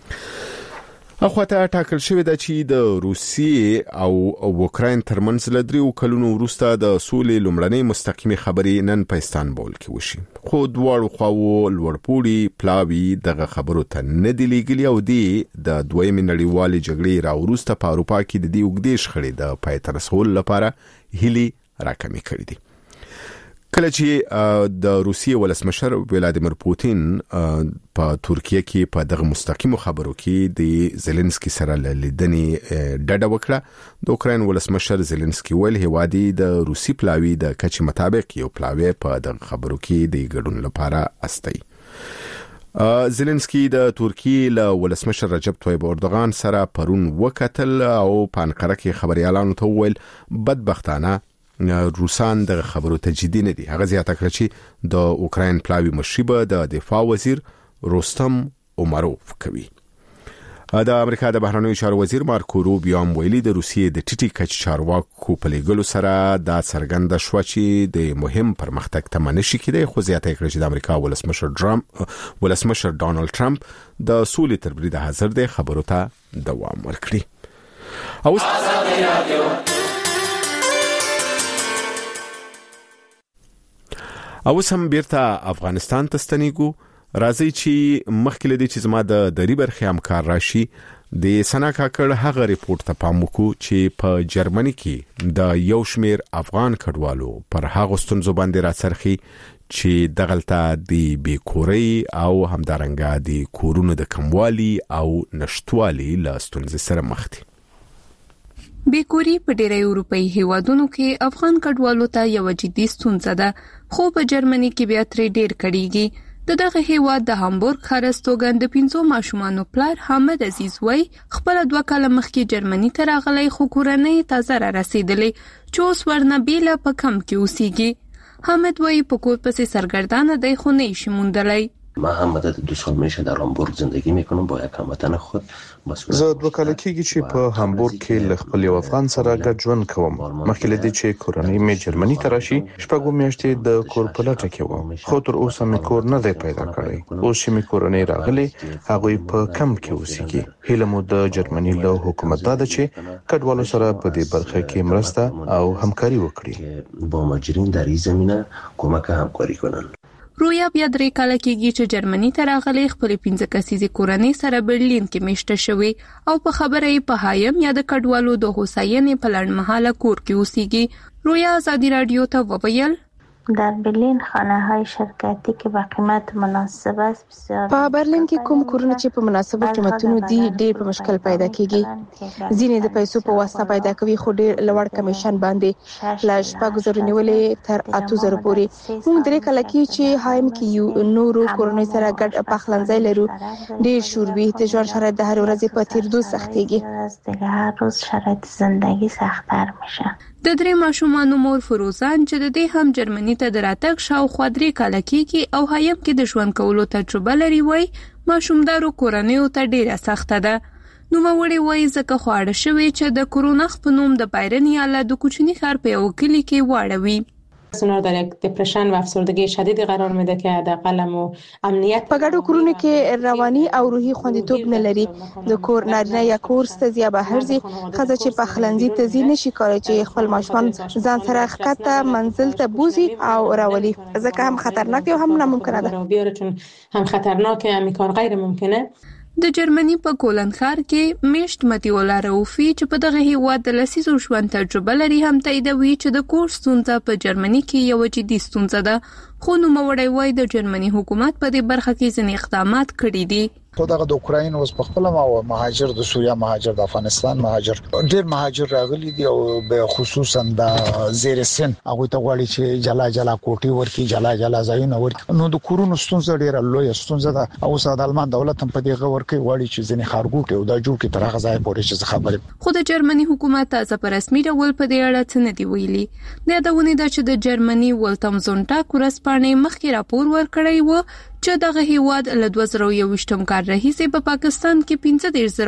[SPEAKER 1] اخواته ټاکل شوې ده چې د روسیې او اوکراین ترمنځ له 3 کلونو وروسته د سولې لومړنۍ مستقیمي خبرې نن په استانبول کې وشي. خو دواړو خواو لوړپوړي پلاوي دغه خبرو ته نه دی لګلي او د دویمې نړیوالې جګړې را وروسته په اروپا کې د دې وګړي شخړې د پای ته رسول لپاره هلي راکمې کړې دي. کله چې د روسیې ولسمشر ولادیمیر پوتین په ترکیه کې په دغه مستقیمو خبرو کې د زيلنسکي سره لیدنې ډډه وکړه. د اوکراین ولسمشر زيلنسکي ویل هوادي د روسي پلاوي د کچې مطابق یو پلاوي په دغه خبرو کې د ګډون لپاره استي. زيلنسکي د ترکیې له ولسمشر رجب طيب اردوغان سره پرون وکتل او په انقره کې خبريالانو ته ویل بدبختانه روسان د خبرو تجدید نه دي. هغه زیاته کړ چې د اوکراین پلاوی مشربه د دفاع وزیر روستم اوماروف کوي. د امریکا د بهرنیو چارو وزیر مارکو روبیو ویلي د روسیې د ټیټي کچ چارواکو په لګلو سره د څرګنده شو چې د مهم پرمختګ تمنه شي کېدای. خو زیاته کړ چې د امریکا ولسمشر ډونالد ټرمپ د سولې تر برید حاضر دی خبرو ته دوام ورکړي. او سم بیرته افغانستان ته ستنیږو. راځي چې مخکې لدی چې زما د دری برخه همکار راشي د سنا کاکړ هغه ریپورت ته پام وکړو چې په جرمني کې د یو شمیر افغان کډوالو پر هغه ستونزو باندې راڅرخي چې دغلطه د بیکوري او همدارنګه د کورونو د کموالي او نشټوالي له ستونزې سره مخ دي.
[SPEAKER 5] بیکوري په ډېرې اروپאי هیوادونو کې افغان کډوالو ته یو جدي ستونزه ده، خو په جرمني کې بیا ترې ډېر کړيږي. دغه هیواد د هامبورګ خرستوګن د 5 ماشومانو پلار حامد عزیز وای خپل 2 کال مخکې جرمني ته راغلی، خو کورنۍ تازه را رسیدلې چې اوس ورنه بیل په کم کې اوسېږي. حامد وای په کور پسې سرګردانه دی، خو نه شي موندلای.
[SPEAKER 3] ما هم مدت 2 سال میشه در هامبورگ زندگی میکنم با یک هموطن خود.
[SPEAKER 15] زه 2 کال کېږي چې په هامبورګ کې له خپل یو افغان سره ګډ ژوند کوم. مخکې له دې چې کورنۍ مې جرمني ته راشي 6 میاشتې د کور په لټه کې وم، خو تر اوسه مې کور نه دی پیدا کړی. اوس چې مې کورنۍ راغلي هغه په کم کې اوسېږي. هیله مو د جرمني له حکومت دا ده چې کډوالو سره په دې برخه کې مرسته او همکاري وکړي،
[SPEAKER 3] با مهاجرین در این زمینه کمک همکاری کنن.
[SPEAKER 5] رویا بیا 3 کال کېږي چې جرمني ته راغلی، خپل 15 کسیزه کورنۍ سره برلین کې میشته شوی او په خبره یې په هایم یا د کډوالو د هوساینې په لړمحاله کور کې اوسېږي. رویا آزادی رادیو ته وویل
[SPEAKER 4] در برلین خانه‌های شرکتی که با قیمت مناسب است بسیار.
[SPEAKER 23] په برلین کې کوم کورونه چې په مناسبو قیمتونو دي ډېر په مشکل پیدا کیږي. ځینې د پیسو په واسطه پیدا کوي، خو ډېر لوړ کمیشن باندې لاش پاګزر نیولې تر 8000 پورې. موږ 3 کال کې چې هایم کې یو نورو کورونو سره ګډ پخلنځای لرو، ډېر شوربي د ژوند شرایط د هر ورځې په تیرېدو سختيږي.
[SPEAKER 4] هر روز شرایط زندگی سخت‌تر میشه.
[SPEAKER 5] د 3 ماشومانو مور فروزان چې د دې هم جرمني ته دراتک شاوخوا 3 کال کېږي او هایم کې د ژوند کولو تجربه لري، وای ماشومدارو کورنیو ته ډیره سخته ده. نو موري وای ځکه خواړه شوی چې د کورونخ په نوم د بایرن یاله د کوچنی ښار په یو کلی کې واړوي.
[SPEAKER 24] اونا در یک دپرشن و افسردگی شدیدی قرار میده که حداقل امنیت
[SPEAKER 23] په ګډو کورونو کې رواني او روحي خوندیتوب نه لري. د کور نارینه یا کورس ته زیات بهرځي، خزه چې په خلنځي ته ځینې شي کار چې خپل ماشومان ځان سره ښکته منزل ته بوزي او راولي، ځکه هم خطرناک او هم ناممکنه ده.
[SPEAKER 24] بیاره چون هم خطرناکه، هم کار غیر ممکنه.
[SPEAKER 5] د جرمني په کولن ښار کې میشت متیولا روفي چې په دغه هیواد د لسیزو ژوند تجربه لري هم تاییدوي چې د کور ستونزه په جرمني کې یو جدي ستونزه ده، خو نوموړی وایي د جرمني حکومت په دې برخه کې ځینې اقدامات کړي دي.
[SPEAKER 25] خو دغه د اوکراین اوس په خپل ما مهاجر د سوریه مهاجر د افغانستان مهاجر ډېر مهاجر راغلي دي او به خصوصا د زیر سن هغه ته غواړي چې جلا کوټي ورکی جلا ځایونه ورکی. نو د کورونو ستونزه ډېره لوی ستونزه ده او د المان دولت هم په دې غوړ کې غواړي چې ځنې خارګوټي او د جوړ کې تر هغه ځای پورې چې خبره.
[SPEAKER 5] خو د جرمني حکومت تاسو په رسمي ډول په دې اړه څه نه دی ویلي. د یادونه ده چې د جرمني ولتمزونټا کورسپانې مخکې راپور ورکړی و چې دغه هیواد له 2021 کال راهیسې په پاکستان کې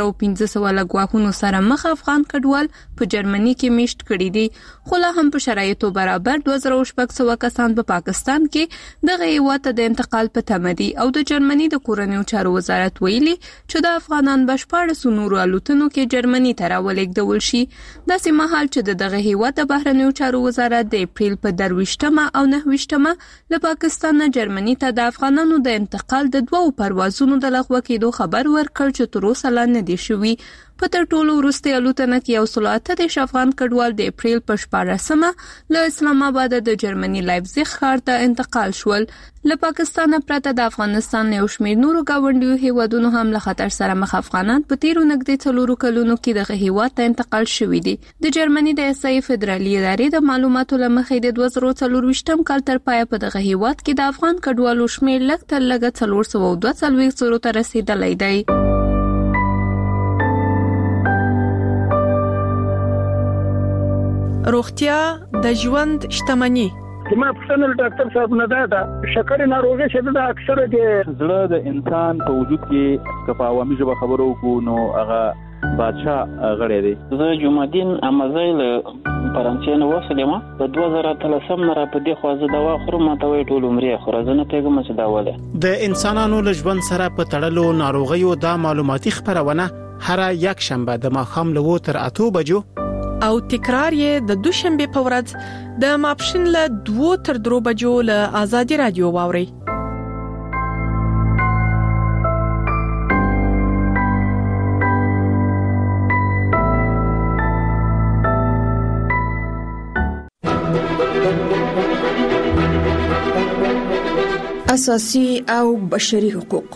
[SPEAKER 5] 15500 لګواهونو سره مخ افغان کډوال په جرمني کې میشت کړي دي، خو لا هم په شرایطو برابر 2600 کسان په پاکستان کې دغه هیواد ته د انتقال په تمه دي. او د جرمني د کورنیو چارو وزارت ویلي چې د افغانان بشپړ نورو الوتنو کې جرمني ته راولېږدول شي. داسې مهال چې دغه هیواد د بهرنیو چارو وزارت د اپریل په 23 او 29 له پاکستان نه جرمني ته د افغانانو د انتقال د 2 پروازونو د لغوه کېدو خبر ورکړ چې تر اوسه لا نه دي شوي. په تر ټولو وروستۍ الوتنه کې 138 افغان کډوال د اپریل په 14مه له اسلام آباد د جرمني لایپزیګ ښار ته انتقال شول. له پاکستان پرته د افغانستان یو شمېر نورو گاونډیو هیوادونو هم له خطر سره مخ افغانان په تیرو نږدې 4 کلونو کې دغه هیواد ته انتقال شوي دي. د جرمني د اسای فدرالي ادارې د معلوماتو له مخې د 2024 کال تر پایه په دغه هیواد کې د افغان کډوالو شمېر لږ تر لږه 442 ته رسیدلی دی.
[SPEAKER 26] روغتیا د ژوند شتمني.
[SPEAKER 22] زما پښتنه ډاکټر صاحب نه ده شکر ناروغي چې د اکثره د
[SPEAKER 27] زړه د انسان په وجود کې کفا عوامي ژبه خبرو کو نو هغه بادشاہ غړی دی.
[SPEAKER 28] زه جمعدین امازای له فرانسې نه وسلم په 2013 نه را په دې خو زه دوا خورم ماته وی ټول عمرې خو زه نه پیګم چې دا وله
[SPEAKER 26] د انسانانو له ژوند سره په تړلو ناروغیو د معلوماتي خبرونه هر یک شنبه د ماښام له 2 تر 8 بجو او تکرار یې د دوشنبه په ورځ د ماپښین له 2 تر 3 بجو له آزادي رادیو واوري.
[SPEAKER 6] اساسي او بشري حقوق.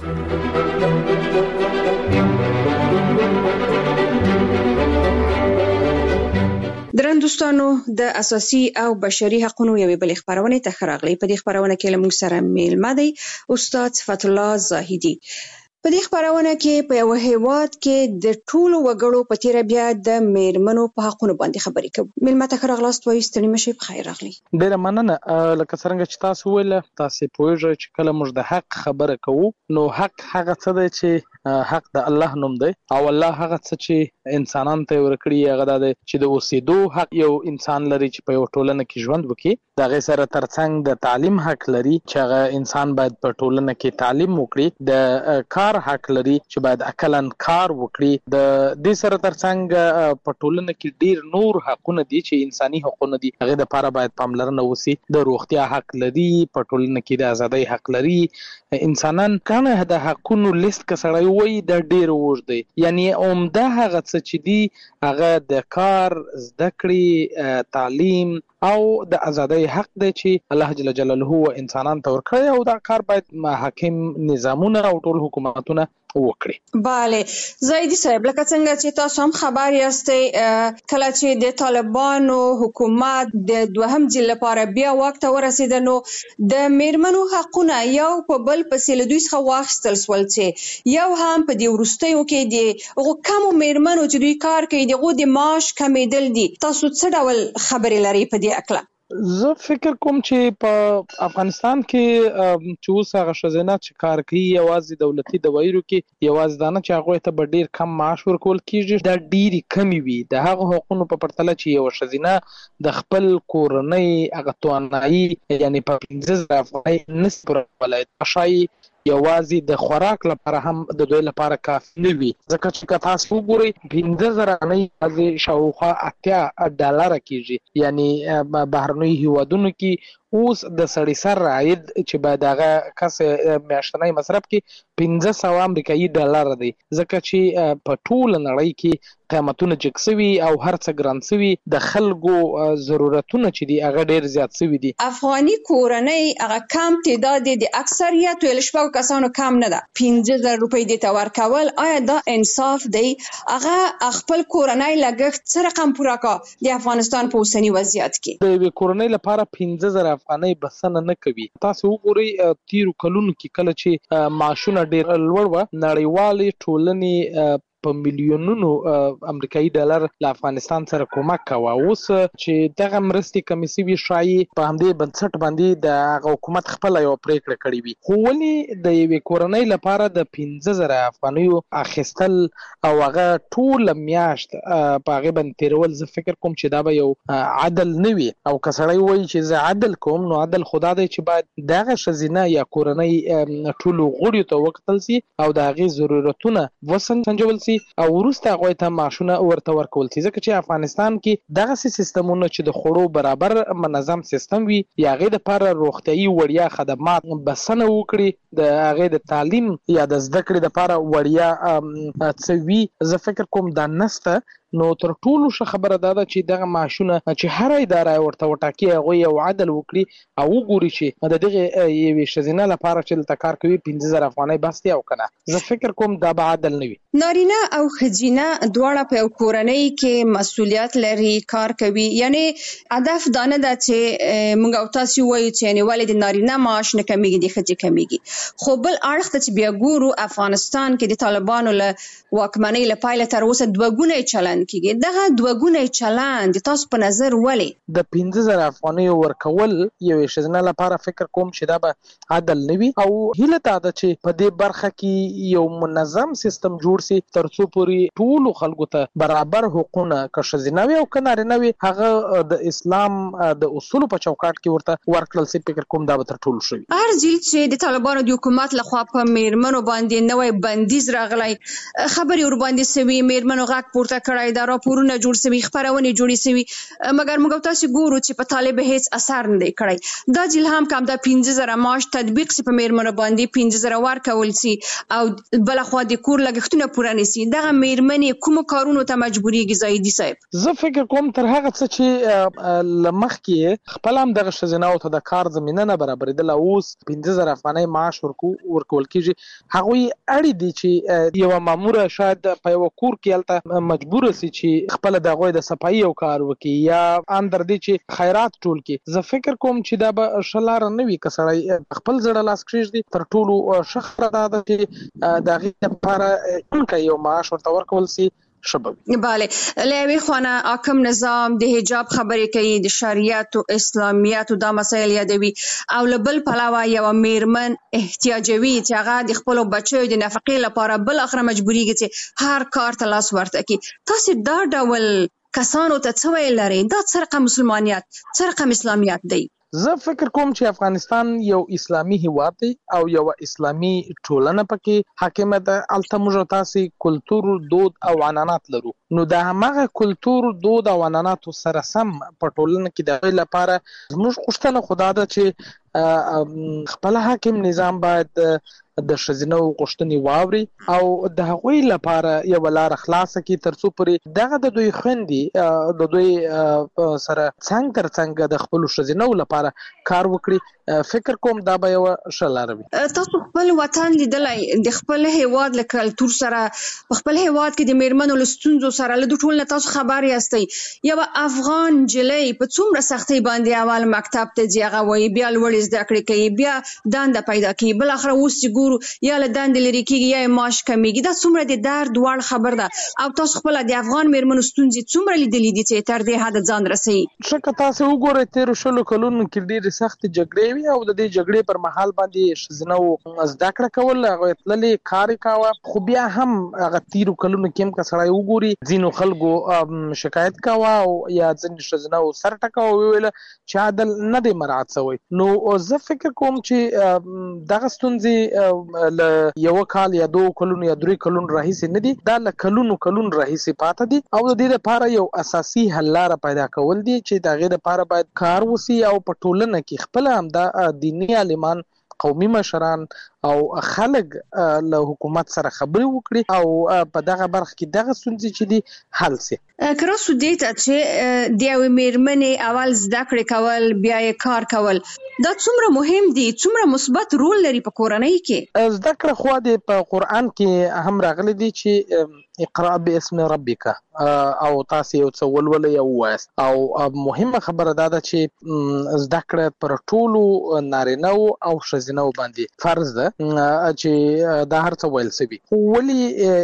[SPEAKER 6] درندوستانو د اساسي او بشري حقوقو یوې بلې خبرونه ته خراغلي. په دې خبرونه کې له موږ سره میلمه دی استاد صفت الله زاهدي. په دې خبرونه کې په یو هیواد کې د ټولو وګړو په تیر بیا د میرمنو په حقوقو باندې خبرې کوو. میلمه ته خراغلاست وایي ستړي مشي په خیر راغلي.
[SPEAKER 7] ډیره مننه. لکه څنګه چې تاسو ویل تاسو پوهیږئ چې کله موږ د حق خبره کوو نو حق هغه څه دی چې حق د الله نوم دی او الله هغه څه چې انسانانو ته ورکړي هغه د چې د اوسېدو حق یو انسان لري چې په یو ټولنه کې ژوند وکړي. دغه سره ترڅنګ د تعلیم حق لري چې هغه انسان باید په ټولنه کې تعلیم وکړي. د کار حق لري چې باید عقلن کار وکړي. د دې سره ترڅنګ په ټولنه کې ډیر نور حقونه دي چې انساني حقونه دي هغه د لپاره باید پاملرنه وشي. د روغتیا حق لري، په ټولنه کې د ازادۍ حق لري. انسانان کنه د حقونو لیست کسړی وای د ډیر وژ دی، یعنی عمده هغه څه چې دی هغه د کار، زده کړې، تعلیم او د ازادۍ حق دی چې الله جل جلاله انسانان ته ورکړي او دا کار باید حاکم نظامونه او ټول حکومتونه وکړي.
[SPEAKER 6] bale زاهدي صاحب لکه څنګه چې تاسو هم خبر یاستئ کله چې د طالبانو حکومت د دوهم ځل لپاره بیا وخت ورسېد نو د میرمنو حقونه یو په بل پسې له دوی څخه واخیستل شول چې یو هم په دې وروستیو کې د هغو کمو میرمنو چې دوی کار کوي دغه د معاش کمیدل دي. تاسو څه ډول خبرې لرئ په دې اړه؟
[SPEAKER 7] زه فکر کوم چې په افغانستان کې چې اوس هغه ښځینه چې کار کوي یوازې دولتي دایرو کې یوازې دا نه چې هغوی ته به ډېر کم معاش ورکول کېږي، دا ډېرې کمې وي د هغو حقونو په پرتله چې یوه ښځینه د خپل کورنۍ هغه توانایي یعنې په 15,000 افغانۍ نشي پورولی. ښایي یوازې د خوراک لپاره هم د دوی لپاره کافي نه وي، ځکه چې که تاسو وګورئ 15,000 افغانۍ یوازې شاوخوا 80 ډالره کېږي. یعنې بهرنیو هیوادونو کې اوس د سړي سر عاید چې باید هغه کس میاشتنی مصرف کې 1500 امریکایي ډالر دی، ځکه چې په ټوله نړۍ کې قیمتونه جګ سوي او هر څه ګران سوي. د خلکو ضرورتونه چې دي هغه ډیر زیات سوي دي.
[SPEAKER 6] افغاني کورنۍ هغه کم تعداد د اکثریت ول شپږ کسانو کم نه ده 15,000 روپۍ د تور کول. آیا دا انصاف دی؟ هغه خپل کورنۍ لګښت څه رقم پوره کا د افغانستان په اوسنی وضعیت کې؟
[SPEAKER 7] د یوې کورنۍ لپاره 15,000 افغانۍ بسنه نه کوي. تاسو وګورئ تیرو کلونو کې کله چې معاشونه ډیر لوړ و نړیوالې ټولنې په میلیونونو امریکایي ډالر له افغانستان سره کومک کوه. اوس چې دغه مرستې کمې سوي ښایي په همدې بنسټ باندې د هغه حکومت خپله یوه پرېکړه کړې وي. خو ولې د یوې کورنۍ لپاره د 15,000 افغانیو اخیستل او هغه ټوله میاشت په هغې باندې تېرول زه فکر کوم چې دا به یو عدل نه وي. او که سړی وایي چې زه عدل کوم نو عدل خو دا دی چې باید دغه ښځینه یا کورنۍ ټولو غړیو ته وکتل سي او د هغې ضرورتونه وسنجول سي او وروسته هغوی ته معاشونه ورته ورکول سي. ځکه چې افغانستان کې دغسې سیستمونه چې د خوړو برابر منظم سیستم وي یا هغې دپاره روغتیایي وړیا خدمات بسنه وکړي، د هغې د تعلیم یا د زده کړې دپاره وړیا څه وي، زه فکر کوم دا نسته. نو تر ټولو ښه خبره دا ده چې دغه معاشونه چې هر اداره ورته وټاکي هغوی یو عدل وکړي او وګوري چې د دغې یوې ښځینه لپاره چې دلته کار کوي 15,000 افغانۍ بس دی او که نه. زه فکر کوم دا به عدل نه وي.
[SPEAKER 6] نارینه او ښځینه دواړه په یو کورنۍ کې مسؤلیت لري، کار کوي. یعنې هدف دا نه ده چې موږ او تاسو وایو چې یعنې ولې د نارینه معاش نه کمیږي د ښځې کمیږي. خو بل اړخ ته چې بیا ګورو افغانستان کې د طالبانو له واکمنۍ له پایله تر اوسه دوه ګونی چلند کیږي. دغه دوه ګونی چلند تاسو په نظر ولې
[SPEAKER 7] د 15,000 افغانیو ورکول یوې ښځینه لپاره فکر کوم چې دا به عدل نه وي. او هیله دا ده چې په دې برخه کې یو منظم سیستم جوړ سي تر څو پورې ټولو خلکو ته برابر حقونه که ښځینه وي او که نارینه وي هغه د اسلام د اصولو په چوکاټ کې ورته ورکړل سي. فکر کوم دا به تر ټولو ښه وي.
[SPEAKER 6] هر ځل چې د طالبانو د حکومت لخوا په میرمنو باندې نوی بندیز راغلی، خبرې ور باندې سوي، میرمنو غږ پورته کړی دا راپورونه جوړ شوي خبرونه جوړې شوي مګر موږ تاسو ګورو چې په طالب هیڅ اثر نه دی کړی دا جلهم کم دا 15000 معاش تطبیق سي په میرمنو باندې 15000 ورکول سي او بل خو د کور لګښتونه پوره نشي دغه میرمنې کوم کارونو ته مجبورېږي زاهدي صاحب
[SPEAKER 7] زه فکر کوم تر هغه څه چې لمخکې خپل هم دغه شزناو ته د کار زمينه نه برابرېدل اوس 15000 افغانۍ معاش ورکول کیږي هغه اړې دي چې یو مامور شاید په یو کور کې الته مجبور سي چې خپل دغه د صفایي او کار وکي یا اندر دي چې خیرات ټول کې زه فکر کوم چې دا به شلار نه وي کسړی خپل زړه لاس کړی تر ټولو شخړه ده چې دغه لپاره یو معاش ورته ورکول سي شبابي
[SPEAKER 6] bale لوي خانه حاکم نظام د حجاب خبرې کوي د شریعت او اسلامیت او د مسایل یادوي او لبل پلاوا یو میرمن احتیاجوي چې هغه د خپل بچو د نفقې لپاره بل اخر مجبوريږي چې هر کار ته لاس ورته کی تاسو دا ډول کسانو ته څه ویل لري دا څرقه مسلمانیت څرقه اسلامیت دی
[SPEAKER 7] زه فکر کوم چې افغانستان یو اسلامي هیواد دی او یو اسلامي ټولنه پکې حاکمه ده الته موږ تاسو کلتور دود او عنعنات لرو نو دا هغه کلتور دود او عنعنات سره سم په ټولنه کې د لپاره موږ غوښتنه خدا ده چې خپل حاکم نظام باید د شزنو غوښتنې واوري او د هغوی لپاره یو لار خلاص کی ترڅو پرې دغه د دوی خوندې د دوی سره څنګه تر څنګه د خپل شزنو لپاره کار وکړي فکر کوم دا به یو شلاروي
[SPEAKER 6] تاسو خپل وطن لیدلای د خپل هیواد له کلتور سره خپل هیواد کې د میرمنو لستونزو سره له ټول نه تاسو خبر یاستئ یو افغان جلې په څومره سختي باندې اول مکتب ته ځي هغه وي بیا لوړ زده کړې کوي بیا دنده پیدا کوي بل اخر اوس یا له دند لري کیږي یا معاش کمیږي دا څومره د درد وړ خبر ده او تاسو خپل د افغان میرمنو ستونزې څومره لیدلې دي چې تر دې حد ځان رسي
[SPEAKER 7] شکه تاسو وګورئ تیر شلو کلونو کې ډېر سخت جګړې وي او د دې جګړې پر مهال باندې شزنو زده کړه کول هغه تللې کار کاوه خو بیا هم هغه تیر کلونو کې هم کسړای وګوري ځینو خلکو شکایت کاوه او یا ځین شزنو سر ټکاو ویل چې عدل نه دی مراعات شوی نو زه فکر کوم چې دغه ستونزې یو کال یا 2 کلونو یا 3 کلونو راهیسې نه دي دا له کلونو راهیسې پاتې دي او د دې لپاره یو اساسي حل لار پیدا کول دي چې دا غیر لپاره باید کار وسی او په ټولنه کې خپل هم د دیني عالمان قومي مشران او خلک له حکومت سره خبرې وکړي او په دغه برخه کې دغه ستونزې چې دي حل شي
[SPEAKER 6] کراسو دې ته چې د یو میرمنې اول زده کړې کول بیا یې کار کول دا څومره مهم دي څومره مثبت رول لري په کورنۍ کې
[SPEAKER 7] زده کړه خو د په قران کې هم راغلي دي چې اقرا باسم ربک او تاسو یو څه ولول یو واست او مهمه خبره ده چې زده کړه پر ټولو نارینه او ښځینه باندې فرض ده چې دا هر څه ویل سوي ولی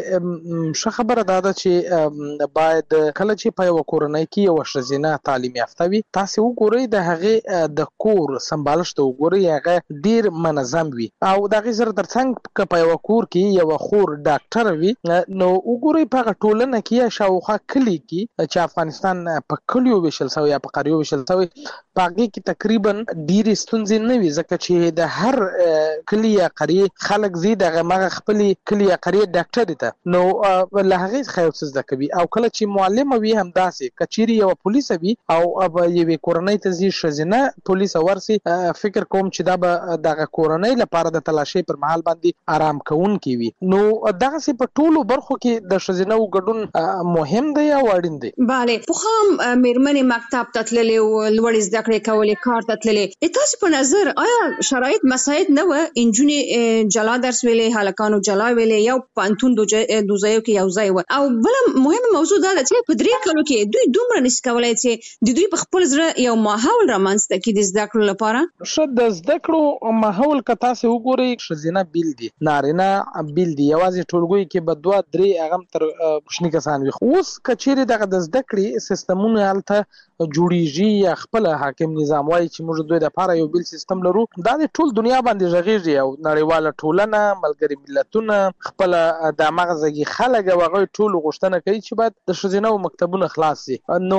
[SPEAKER 7] ښه خبره ده چې باید کله چې په یو کورنۍ کې یو ښځینه تعلیم یافته وي تاسو وګورئ د هغه د کور سمبالښت وګورئ هغه ډیر منظم وي او دغه سره ترڅنګ په یو کور کې یو خور ډاکټر وي نو وګورئ په ټولنه کې شاوخوا کلی کې چې افغانستان په کلیو وشل سوی یا په قریو وشل سوی پاګه کې تقریبا ډیر ستونزې نه وي ځکه چې د هر کلی یا قریه خلک زیاده مغه خپل کلی یا قریه ډاکټر ته نو له هغه خیوسز د کوي او کله چې معلم وي هم داسې کچيري یو پولیس وي او یو کورنۍ ته زی شزنه پولیس ورسي فکر کوم چې دا به دغه کورنۍ لپاره د تلاشي پر محل باندې آرام کوون کی وي نو دغه سي په ټولو برخو کې د شزنه ګډون مهم دی او اړین دی
[SPEAKER 6] bale په خام میرمنې مکتب ته تللې او لوړ زده کړې کولې کار ته تللې تاسو په نظر آیا شرایط مساعد نه و انجونې جلا درس ویلې هلکانو جلا ویلې یو پانتون دوزایو کې یو ځای و او بل مهمه موضوع دا ده چې په 3 کلو کې دوی دومره نس کولای چې د دوی په خپل زړه یو ماحول رامنځته کړي د زده کړو لپاره
[SPEAKER 7] شد د زده کړو ماحول که تاسو وګورئ شزینه بیل دي نارینه بیل دي یوازې ټولګوي کې به 2-3 هغه تر کوچني کسان وي اوس کچېره دغه د زده کړې سیستمونه الته جوړیږي یا خپل حاکم نظام وایي چې موږ دوی د لپاره یو بل سیستم لرو، دا د ټول دنیا باندې غږیږي او نړیواله ټولنه، ملګري ملتونه، خپل د مغزي خلک او هغه ټول غوښتنه کوي چې باید د ښځینه مکتبونه خلاص شي. نو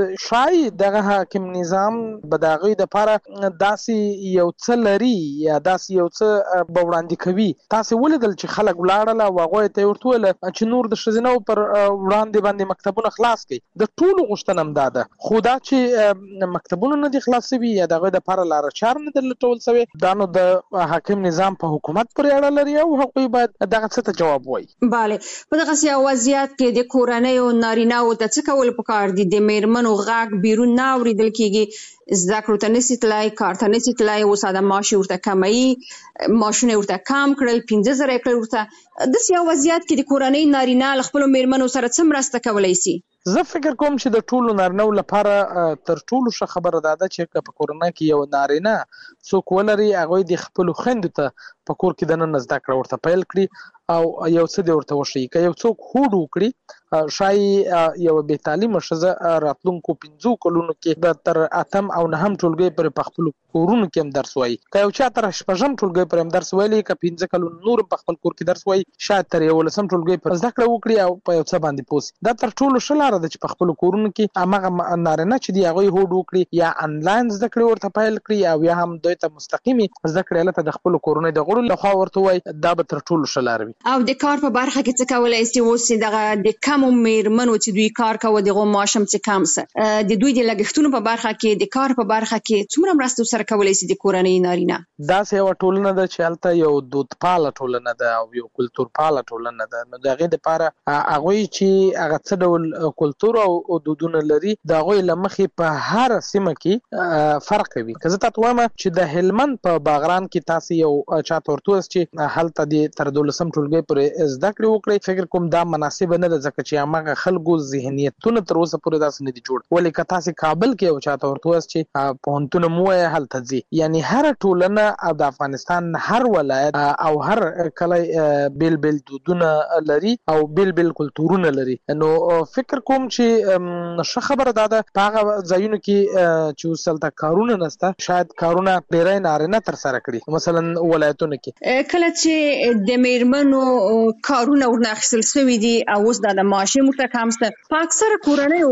[SPEAKER 7] شاید دغه حاکم نظام به د هغوی دپاره داسې یو څه لري یا داسې یو څه به وړاندې کوي. تاسې ولیدل چې خلک ولاړل او هغوی ته یې ورته وویل چې نور د ښځینهو پر وړاندې باندې مکتبونه خلاص کړي. د ټولو غوښتنه همدا ده، خو دا چې مکتبونه نه دي خلاص شوي یا د هغوی دپاره لاره چار نه ده لټول شوې، دا نو د حاکم نظام په حکومت پورې اړه لري او هغوی باید دغه څه ته جواب وایي.
[SPEAKER 6] بله، په دغسې وضعیت کې د کورنیو نارینه‌وو ته څه کول پکار دي؟ د میرمنو غږ بیرون نه اورېدل کېږي، زده کړو ته نشي تلای، کار ته نشي تلای، اوس د معاش ورته کموي، معاشونه ورته کم کړل، 15,000 یې کړل ورته. داسې یو وضعیت کې د کورنۍ نارینه له خپلو میرمنو سره څه مرسته کولی شي؟
[SPEAKER 7] زه فکر کوم چې د ټولو نارینه‌و لپاره تر ټولو ښه خبره دا ده چې په کورنۍ کې یو نارینه څوک ولري، هغوی د خپلو خویندو ته په کور کې دننه زده کړه ورته پیل کړي او یو څه دې ورته وښیي. که یو څوک هوډ وکړي، ښایي یو بې تعلیمه ښځه راتلونکو 5 کلونو کې تر 8م او 9م ټولګۍ پورې په خپلو کورونو کې هم درس وایي. که یو چا تر 6م ټولګۍ پورې هم درس ویلی، که 15 کلونه نور په خپل کور کې درس وایي، شاید تر 11م ټولګۍ پورې زده کړه وکړي او په یو څه باندې پوه سي. دا تر ټولو ښه لاره ده چې په خپلو کورونو کې هماغه نارینه چې دي هغوی هوډ وکړي، یا انلاین زده کړې ورته پیل کړي او یا هم دوی ته مستقیمې زده کړې هلته د خپلو کورنۍ د غړو لخوا ورته وایي، دا به تر ټولو ښه لاره وي.
[SPEAKER 6] او د کار په برخه کې څه کولی شي؟ اوس دغه د کمو میرمنو چې دوی کار کوي د هغو معاش هم څه کم شه، د دوی د لګښتونو په برخه کې، د کار په برخه کې څومره مرسته سره کولی شي د کورنۍ نارینه؟
[SPEAKER 7] داسې یوه ټولنه ده چې هلته یو دودپاله ټولنه ده او یو کلتورپاله ټولنه ده. نو د هغې دپاره هغوی چې هغه څه ډول کلتور او دودونه لري، د هغوی له مخې په هر سیمه کې فرق کوي. که زه تاته وایم چې د هلمند په باغران کې تاسې یو چاته ورته ووایاست چې هلته دې تر 12م ټولګۍ پورې زده کړې وکړئ، فکر کوم دا مناسبه نه ده، ځکه چې هماغه خلکو ذهنیتونه تر اوسه پورې داسې نه دي جوړ. ولې که تاسې کابل کې یو چاته ورته ووایاست چې پوهنتون مو وایه هلته ځي، یعنی هر ټولنه او د افغانستان هر ولایت او هر کلی بیل بیل دودونه لري او بیل بیل کلتورونه لري. نو فکر کوم چې ښه خبره دا ده په هغه ځایونو کې چې اوس هلته کارونه نشته، شاید کارونه ډېری نارینه ترسره کړي، مثلا ولایتونو کې.
[SPEAKER 6] کله چې د میرمنو کارونه ورنه اخیستل شوي دي او اوس دا د معاش یې ورته کم شته، په اکثره کورنیو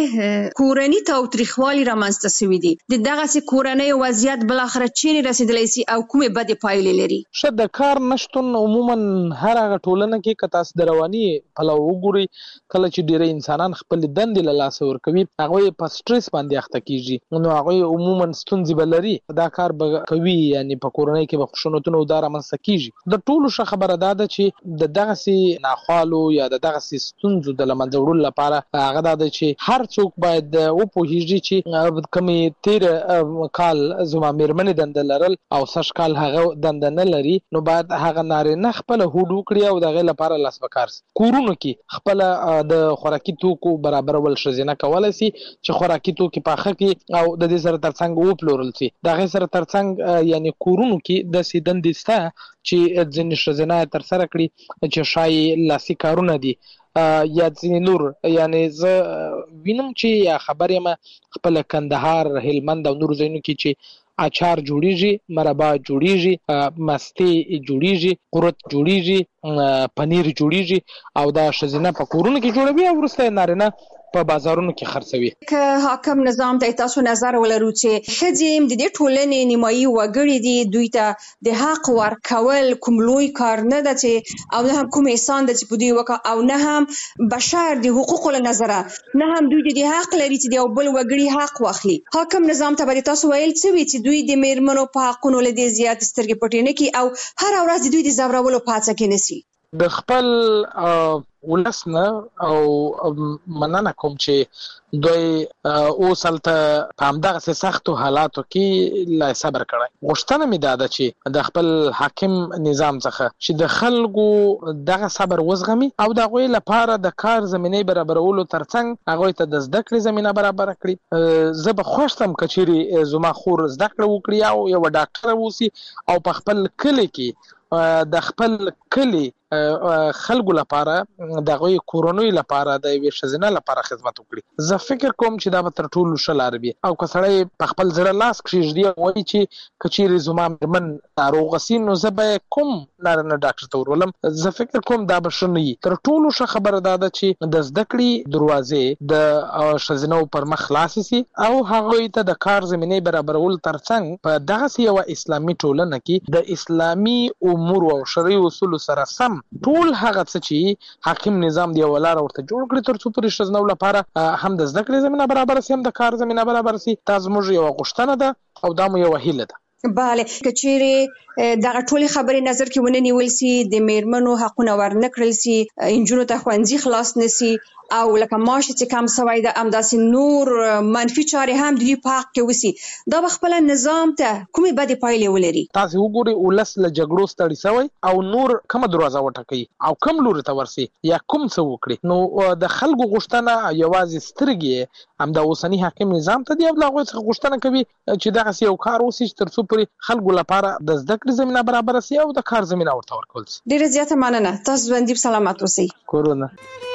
[SPEAKER 6] کې کورني تاوتریخوالي رامنځته شوي دي. د دغسې کورنیو وضعیت بالاخره چیرې رسېدلی شي او کومې بدې پایلې لري؟
[SPEAKER 7] ښه، د کار نشتون عموما هر هغه ټولنه کې که تاسو د رواني پلوه وګورئ، کله چې ډېری انسانان خپلې دندې له لاسه ورکوي، هغوی په سټرس باندې اخته کېږي، نو هغوی عموما ستونزې به لري، دا کار به کوي، یعنې په کورنۍ کې به خشونتونه او دا رامنځته کېږي. د ټولو ښه خبره دا ده چې د دغسې ناخوالو یا د دغسې ستونزو د له منځه وړلو لپاره هغه دا ده چې هر څوک باید وپوهېږي چې کومې تېره کال زما میرمنې دنده لرل او سږ کال هغه دنده نه لري، نو باید هغه نارینه خپله هوډ وکړي او د هغې لپاره لاس په کار سي. کورونو کې خپله د خوراکي توکو برابرول ښځینه کولی سي چې خوراکي توکي پاخه کړي او د دې سره ترڅنګ وپلورل سي. د هغې سره ترڅنګ یعنې کورونو کې داسې دندې شته چې ځینې ښځینه یې ترسره کړي چې ښایي لاسي کارونه دي یا ځینې نور. یعنې زه وینم چې یا خبر یم خپله کندهار، هلمند او نورو ځایونو کې چې اچار جوړیږي، مربا جوړیږي، مستې جوړیږي، قرت جوړیږي، پنیر جوړیږي او دا ښځینه په کورونو کې جوړوي او وروسته نارینه په بازارونو کې خرڅوي.
[SPEAKER 6] که حاکم نظام ته تاسو نظر ولرو چې ښځې د دې ټولنې نیمایي وګړي دي، دوی ته د حق ورکول کوم لوی کار نه ده چې او نه هم کوم احسان ده چې په دوی وکړه او نه هم بشر د حقوقو له نظره نه هم دوی د حق لري چې د یو بل وګړي حق واخلي. حاکم نظام ته به تاسو ویل څه وي چې دوی د میرمنو په حقونو له دې زیات سترګې پټې نه کړي او هره ورځ د دوی د ځورولو په هڅه کې نه سي؟
[SPEAKER 7] د خپل ولس نه او مننه کوم چې دوی اوس هلته په همدغسې سختو حالاتو کې لا صبر کړی. غوښتنه مې دا ده چې د خپل حاکم نظام څخه چې د خلکو دغه صبر وزغمي او د هغوی لپاره د کار زمینې برابرولو ترڅنګ هغوی ته د زده کړې زمینه برابره کړي. زه به خوښ شم که چیرې زما خور زده کړه وکړي او یوه ډاکټره واوسي او په خپل کلي کې د خپل کلي خلکو لپاره د غوي کورونوي لپاره د وی شزنه لپاره خدمت وکړي. زه فکر کوم چې دا به تر ټولو ښه لار وي او که سړی په خپل زړه لاس کښېږدي وایي چې کچېرې زما مېرمن ناروغه سي نو زه به کوم نارینه ډاکټر ته ورولم. زه فکر کوم دا به ښه نه وي. تر ټولو ښه خبره دا ده چې د زده کړې دروازې د ښځینو پر مخ خلاصې سي او هغوی ته د کار زمینې برابرول ترڅنګ په دغسې یوه اسلامي ټولنه کې د اسلامي امور او شرعي اصولو سره سم ټول هغه څه چې حاکم نظام دی یوه لاره ورته جوړ کړي تر څو پورې ښځینو لپاره هم د زده کړې زمینه برابر سي هم د کار زمینه برابر سي. دا زموږ یوه غوښتنه ده او دا مو یوه هیله ده.
[SPEAKER 6] بله کچېرې دغه ټولې خبرې نظر کې ونه نیول سي، د میرمنو حقونه ورنه کړل سي، انجونو ته ښوونځي خلاص نسي او لکه معاش چې کم سوی ده همداسې نور منفي چارې هم د دوی په حق کې وسي، دا به خپله نظام ته کومې بدې پایلې ولري؟
[SPEAKER 7] تاسې وګورئ ولس له جګړو ستړي سوی او نور کومه دروازه وټکوي او کوم لوري ته ورسي یا کوم څه وکړي. نو د خلکو غوښتنه یوازې سترګې همدا اوسني حاکم نظام ته دی او له هغوی څخه غوښتنه کوي چې دغسې یو کار وسي چې تر څو پورې خلکو لپاره د زده کړې زمینه برابره سي او د کار زمینه ورته ورکول سي.
[SPEAKER 6] ډېره زیاته مننه. تاسو ژوندي سلامت اوسئ.
[SPEAKER 7] کورونه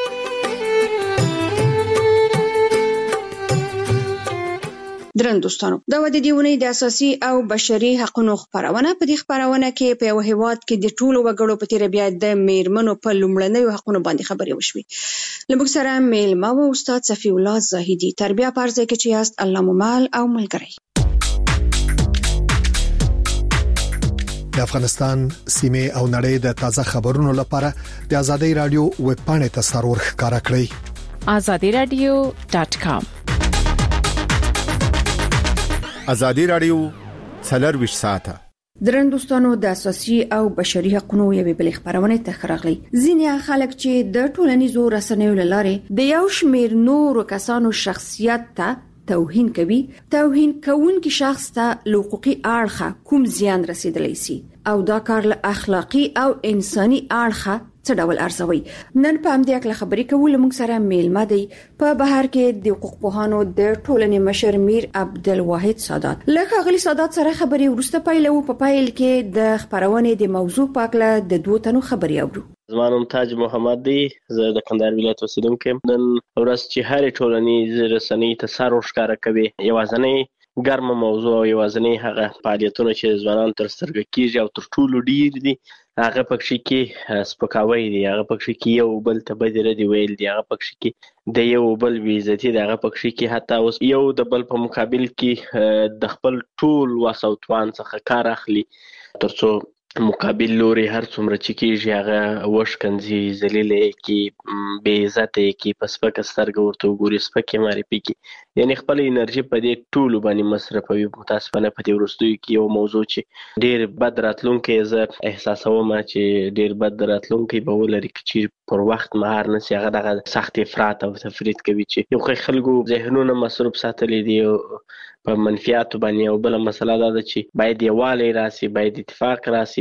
[SPEAKER 6] درنو دوستانو، دا و د دې اونۍ د اساسي او بشري حقوقو خپرونه. په دې خپرونه کې په یو هیواد کې د ټولو وګړو په تیر بیا د میرمنو په لومړنیو حقوقو باندې خبرې وشوې. له موږ سره میلمه و استاد صفی الله زاهدي، تربیه په ارزه کې چې یاست الله ممال او ملګری.
[SPEAKER 8] د افغانستان سیمه او نړۍ د تازه خبرونو لپاره د ازادي رادیو ویب پاڼې ته سرور ښکارا کړئ
[SPEAKER 26] azadiradio.com.
[SPEAKER 1] ازادي رادیو 24 ساعته.
[SPEAKER 6] درنو دوستانو، د اساسي او بشري حقوقو یوې بلې خبرونه ته راغلي. ځینې خلک چې د ټولنیزو رسنیو لاره د یو شمېر نورو کسانو شخصیت ته توهین کوي، توهین کوونکی شخص ته حقوقي اړخه کوم زیان رسیدلی سي او دا کار له اخلاقی او انساني اړخه څه ډول ارزوي. نن په همدې اړه خبرې کوو. موږ سره میلمه دی په بهر کې د حقوق پوهانو د ټولنې مشر میر عبدالواحد سادات. لکه غلی سادات سره خبرې ورسته پیلو. په پیل کې د خبرونې د موضوع پاکله د دوه تنو خبرې اورو.
[SPEAKER 10] زما نوم تاج محمد دی، زه د کندهار ولایت اوسیدونکی یم. نن ورځ چې هرې ټولنیزې رسنۍ ته سر ورښکاره کوي، یوازینۍ ګرمه موضوع او یوازینۍ هغه فعالیتونه چې ځوانان تر سترګو کېږي او تر ټولو ډېر دي هغه پکښې کې سپکاوی دی، هغه پکښې کې یو بل ته بدې ردې ویل دي، هغه پکښې کې د یو بل بې عزتي دی، هغه پکښې کې حتی اوس یو د بل په مقابل کې د خپل ټول وس او توان څخه کار اخلي تر څو مقابل لوري هر څومره چې کېږي هغه وشکنځي، ذلیلې کې، بې عزته کې، په سپکه سترګه ورته وګوري، سپکې معرفي کې، یعنې خپله انرژي په دې ټولو باندې مصرفوي. متاسفانه په دې وروستیو کې یو موضوع چې ډېر بد راتلونکی زه احساسوم چې ډېر بد راتلونکی به ولري که چیرې پر وخت مهار نه سي، هغه دغه سخت افراط او تفرید کوي چې یو خلکو ذهنونه مصروف ساتلی دي په منفیاتو باندې. او بله مسله دا ده چې باید یووالی راسي، باید اتفاق راسي.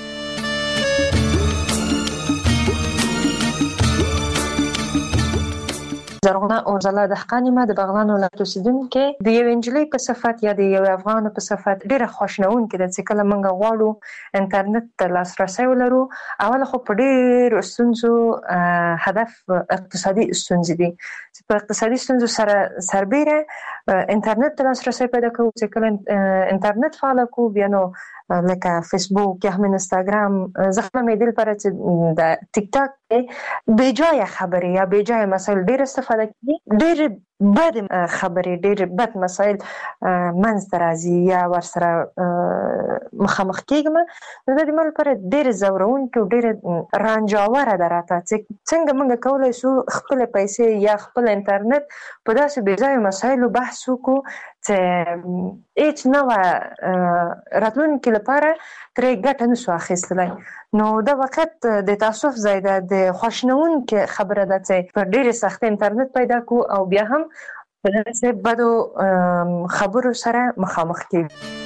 [SPEAKER 11] زرغونه اوزله د حقانیمه د بغلان ولایت اوسیدونکې د یو انجلۍ په صفت یا د یو افغان په صفت ډیره خوشنونکې ده چې کله موږ غواړو انټرنیټ ته لاسرسی ولرو. اول خو په ډیرو ستونزو هدف اقتصادي ستونزې دي چې په اقتصادي ستونزو سره سربیره انټرنیټ ته لاسرسی پیدا کوو. چې کله انټرنیټ فعال کوو بیا نو لکه فیسبوک یا هم انستاګرام، زه خپله مې دل پاره چې د ټیک ټاک بې جایه خبرې یا بې جایه مسایل ډېر استفاده کوي، ډېر بد خبرې، ډېر بد مسایل منځته راځي یا ورسره مخامخ کېږم. نو د دې مال لپاره ډېرې ځورونکې او ډېرې رانجاوره ده راته چې څنګه موږ کولی شو خپلې پیسې یا خپل انټرنیټ په داسې بې ځایه مسایلو بحث وکړو چې هیڅ نه وه راتلونکي لپاره ترې ګټه نه شو اخیستلی. نو دا وخت د تاسف ځای ده، د خوشنونکې خبره ده چې په ډېرې سختۍ انټرنیټ پیدا کړو او بیا هم په داسې بدو خبرو سره مخامخ کېږو.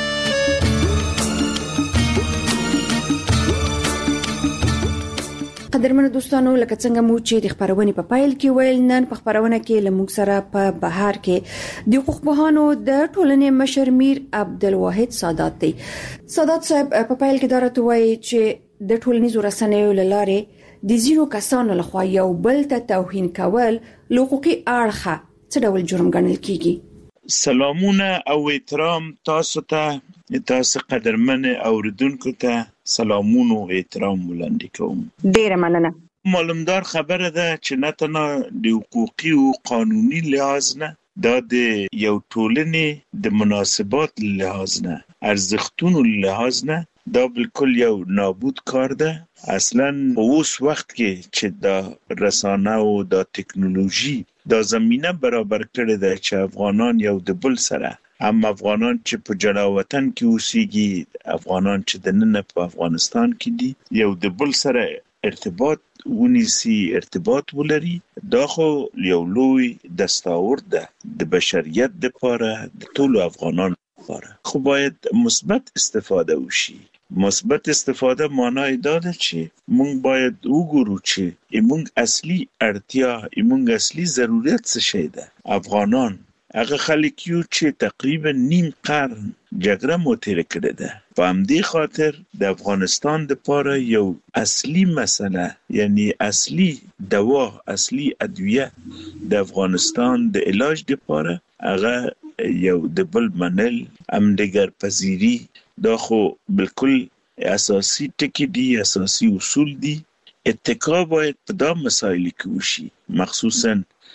[SPEAKER 6] قدرمنو دوستانو، لکه څنګه مو چې د خبرونې په پایل کې ویل، نن په خبرونه کې له موږ سره په بهر کې د حقوق پوهانو د ټولنې مشر میر عبدالواحد سادات دی. سادات صاحب، په پایل کې دا راته وایي چې
[SPEAKER 2] د ټولنیزو رسنیو لاره د زیرو کسانو لخوا یو بل ته توهین کول حقوقي اړخه څه ډول جرم ګڼل کیږي؟
[SPEAKER 12] سلامونه او احترام تاسو ته، تاسو قدرمن اوریدونکو ته سلامونه او احترام وړاندې کوم.
[SPEAKER 2] ډیره مننه.
[SPEAKER 12] معلومدار خبره ده چې نه تنها د حقوقي او قانوني لحاظ نه، دا د یو ټولنې د مناسبات لحاظ نه، ارزښتونو لحاظ نه، دا بالکل یو نابود کار ده. اصلا اوس وخت کې چې دا رسانه او دا ټکنالوژي دا زمينه برابر کړې ده چې افغانان یو د بل سره، هم افغانان چې په جلا وطن کې اوسېږي، افغانان چې د نن په افغانستان کې دي، یو د بل سره ارتباط ونیسي، ارتباط ولري. دا خو یو لوی دستاورد ده د بشریت لپاره، د ټولو افغانانو لپاره. خو باید مثبت استفاده وشي. مثبت استفاده معنی دا ده چې موږ باید وګورو چې موږ اصلي اړتیا، موږ اصلي ضرورت څه شی ده. افغانان هغه خلک یو چې تقریبا نیم قرن جګړه مو تیر کړې ده. په همدې خاطر د افغانستان لپاره یو اصلي مسله، یعنی اصلي دوا، اصلي ادویه د افغانستان د علاج لپاره هغه یو د بل منل، همدیگر پذیری. دا خو بالکل اساسي ټکي دي، اساسي اصول دي. اتکا باید په دا مسایل کې وشي، مخصوصا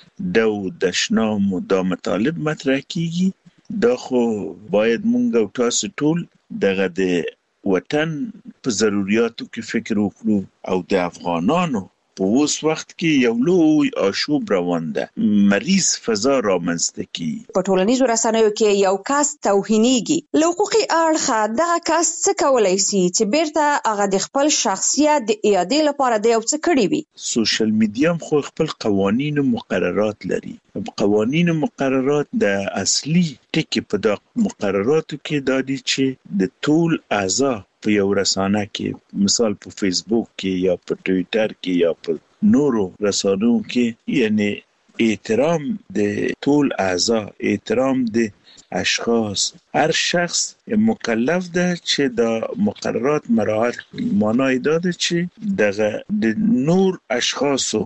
[SPEAKER 12] د شنام او د مطالب مطرح کیږي. دا خو باید مونږ او تاسو ټول دغه د وطن په ضرورتو کې فکر وکړو، او د افغانانو په اوس وخت کې یو لوی آشوب روان ده، مریض فضا رامنځته کی.
[SPEAKER 2] په ټولنیزو رسنیو کې یو کس توهینېږي، له حقوقي اړخه دغه کس څه کولای شي چې بیرته هغه د خپل شخصیت د اعادې لپاره د یو څه کړی وي؟
[SPEAKER 12] سوشل میډیا خو خپل قوانین او مقررات لري. قوانین او مقررات د اصلي ټکي په د مقرراتو کې دا دي چې د ټول اعضاء په یو رسانه کې، مثال په فیسبوک کې یا په ټویټر کې یا په نورو رسانو کې، یعنی احترام د ټول اعضاء، احترام د اشخاص، هر شخص مکلف ده چې د مقررات مراعات کړي. معنی دا ده چې دغه د نور اشخاصو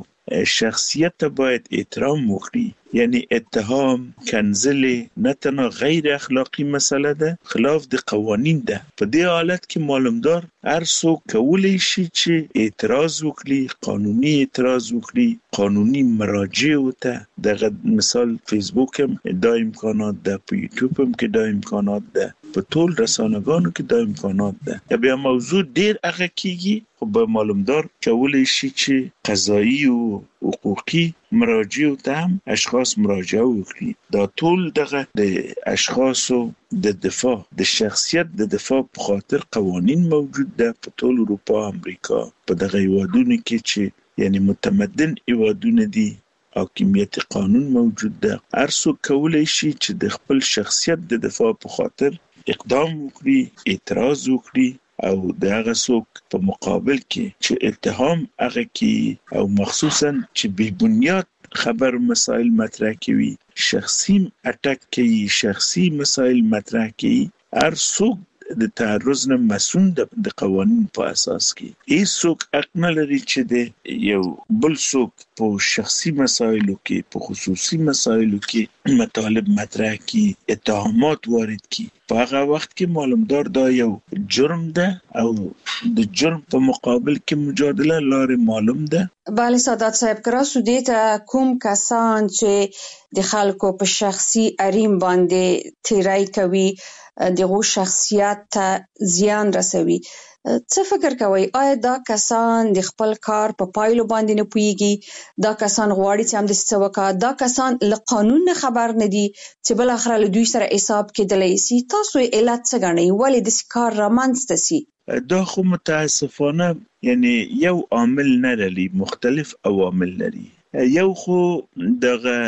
[SPEAKER 12] شخصیت باید احترام وکړي. یعنی اتهام، کنځلې نه تنها غیر اخلاقی مسله ده، خلاف د قوانین ده. په دې حالت کې معلومدار هر څوک کولی شي چې اعتراض وکړي، قانوني اعتراض وکړي، قانوني مراجع وته. دغه مثال فیسبوک هم دا امکانات ده، په یوټیوب هم کې دا امکانات ده، په ټول رسانه‌ګانو کې دا امکانات ده. بیا موضوع ډیر هغه کیږي، خو به معلومدار کولی شي چې قضایي او حقوقي مراجع ته هم اشخاص مراجعه وکړي. دا ټول دغه د اشخاصو د دفاع، د شخصیت د دفاع په خاطر قوانین موجود ده په ټول اروپا، امریکا، په دغه هیوادونو کې چې یعنی متمدن هیوادونه دي، حاکمیت قانون موجود ده. هر څوک کولی شي چې د خپل شخصیت د دفاع په خاطر اقدام وکړي، اعتراض وکړي، او د هغه څوک په مقابل کې چې اتهام هغه کې، او مخصوصا چې بې بنیاد خبر مسائل مطرح کوي، شخصي اٹک کوي، شخصي مسائل مطرح کوي، هر څوک د تعرض نه مسؤل د قوانین په اساس کې. هیڅ څوک حق نه لري چې د یو بل څوک په شخصي مسایلو کې، په خصوصي مسایلو کې مطالب مطرح کړي، اتهامات وارد کړي. په هغه وخت کې معلومدار دا یو جرم ده، او د جرم په مقابل کې مجادله لارې معلوم ده.
[SPEAKER 2] بله سادات صاحب، کراسو دې ته کوم کسان چې د خلکو په شخصي حریم باندې تیری کوي، دغه شخصیت ته زیان رسوي، څه فکر کوي؟ آیا دا کسان د خپل کار په پایلو باندې نه پوهیږي؟ دا کسان غواړي چې هم د څه وکړي؟ دا کسان له قانون نه خبر نه دي چې بل اخر له دوی سره حساب کېدلی شي؟ تاسو علت څه ګڼئ؟ ولې داسې کار رامنځته شي؟
[SPEAKER 12] دا خو متاسفانه یعنی یو عامل نه لري، مختلف عوامل لري. یو خو دغه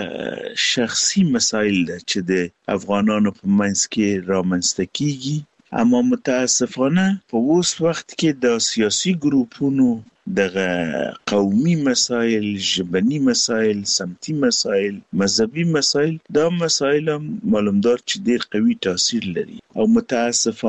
[SPEAKER 12] شخصي مسایل ده چې د افغانانو په منځ کې رامنځته کیږي، اما متاسفانه په اوس وخت کې د سیاسي ګروپونو دغه قومي مسایل، ژبني مسایل، سمتي مسایل، مذهبي مسایل، دا مسایل هم معلومدار چې ډیر قوي تاثیر لري. او متاسفانه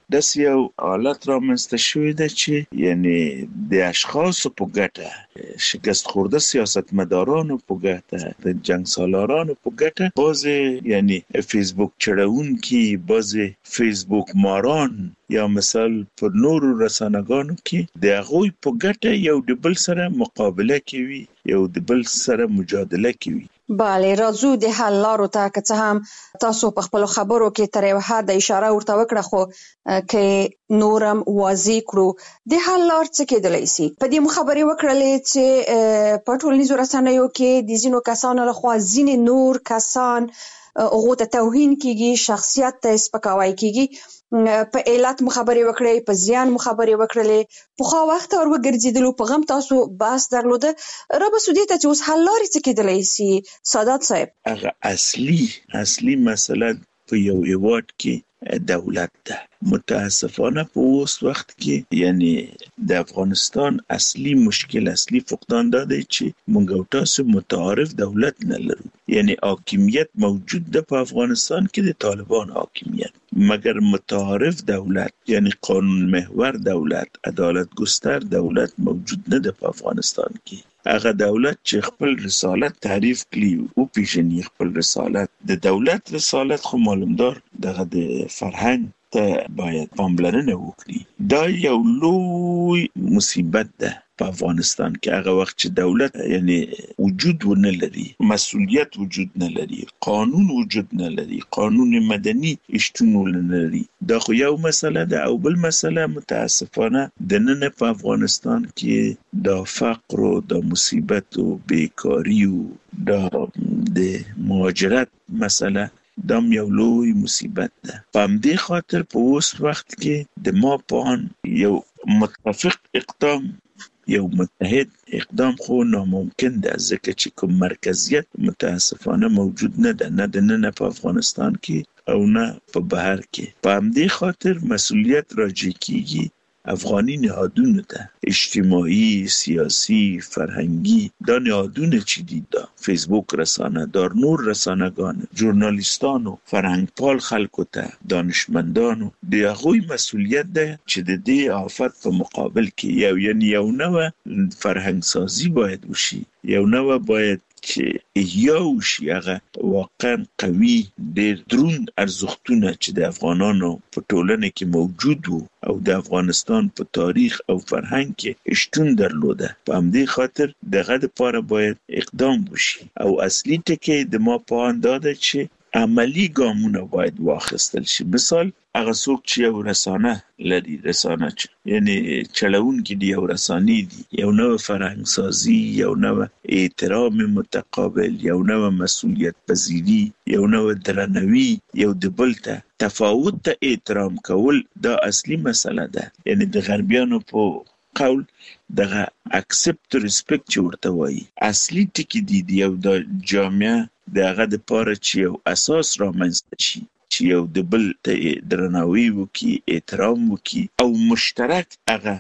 [SPEAKER 12] د یو حالت رامنځته شوی دی چې یعنی د اشخاصو په ګټه شکست خورده سیاستمدارانو په ګټه د جنگ سالارانو په ګټه بعضې یعنی فیسبوک چړونکي بعضې فیسبوک ماران یا مثال په نورو رسانه‌ګانو کې د هغوی په ګټه یو د بل سره مقابله کوي یو د بل سره مجادله کوي.
[SPEAKER 2] بله راځو د حل لارو ته که څه هم تاسو په خپل خبرو کې تر یو حد اشاره ورته وکړه خو کې نورم واضح کړو د حل لار څه کېدلی شي. په دې مخابرې وکړلې چې په ټولنیزو رسنیو کې د ځینو کسانو لخوا ځینې نور کسان هغو ته توهین کیږي شخصیت ته سپکاوی کیږي په علت مخابرې وکړې په زیان مخابرې وکړلې په خو وخت اور وګرځیدلو په غم تاسو باس درلوده را به سودی ته چې اوس حل لارې څه کېدلی شي سادات صاحب.
[SPEAKER 12] هغه اصلي مسله په یو هیواد کې دولت ده. متاسفانه په اوس وخت کې یعنی د افغانستان اصلي مشکل اصلي فقدان ده چې موږ تاسو متعارف دولت نه لرو. یعنی حاکمیت موجود ده په افغانستان کې د طالبان حاکمیت مگر متعارف دولت یعنی قانون محور دولت عدالت گستر دولت موجود نه ده په افغانستان کې. هغه دولت چې خپل رسالت تعریف کړي او پیژني خپل رسالت د دولت رسالت خو معلومدار دغه د فرهنګ ته باید پاملرنه وکړي. دا یو لوی مصیبت ده په افغانستان کې هغه وخت چې دولت یعنی وجود ونه لري مسؤلیت وجود نه لري قانون وجود نه لري قانون مدني شتون نه لري. دا خو یو مسله ده او بل مسله متاسفانه د نن په افغانستان کې د فقر او د مصیبت او بیکاری او د مهاجرت مسله دام یو لوی مصیبت ده. په همدې خاطر په اوس وخت کې د ما پان یو متفق اقدام یو متحد اقدام خو ناممکن ده ځکه چې کوم مرکزیت متاسفانه موجود نه ده نه د نن په افغانستان کې او نه په بهر کې. په همدې خاطر مسؤلیت راجع کیږي افغانی نهادونه ده اجتماعی سیاسی فرهنگی دا نهادونه چې دي دا فیسبوک رسانه دار نور رسانه‌ګان ژورنالیستانو فرهنګپال خلکو ته دانشمندانو د هغوی مسؤلیت ده چې د دې آفت په مقابل کې یو نوع فرهنګ سازی باید وشي یو نوع باید چې یو شي هغه واقعا قوي ډېر دروند ارزښتونه چې د افغانانو په ټولنه کې موجود وو او د افغانستان په تاریخ او فرهنګ کې شتون درلوده. په همدې خاطر دغه لپاره باید اقدام وشي او اصلي ټکی د ما په اندازه چې عملی ګامونه باید واخیستل شي. مثال هغه څوک چې یو رسانه لري رسانه یعنی چلوونکي دی یو رساني دي یو نوع فرهنګ سازی یو نوع احترام متقابل یو نوع مسؤلیت پذیری یو نوع درناوی یو د بل ته تفاوت ته احترام کول دا اصلي مسله ده. یعنی د غربیانو په قول دغه اکسپت ریسپیکټ ورته وایي اصلي ټکی دی یو د جامعه دغه د پاره چې یو اساس رامنځته شي چې یو د بل ته درناوی وکي احترام وکي او مشترک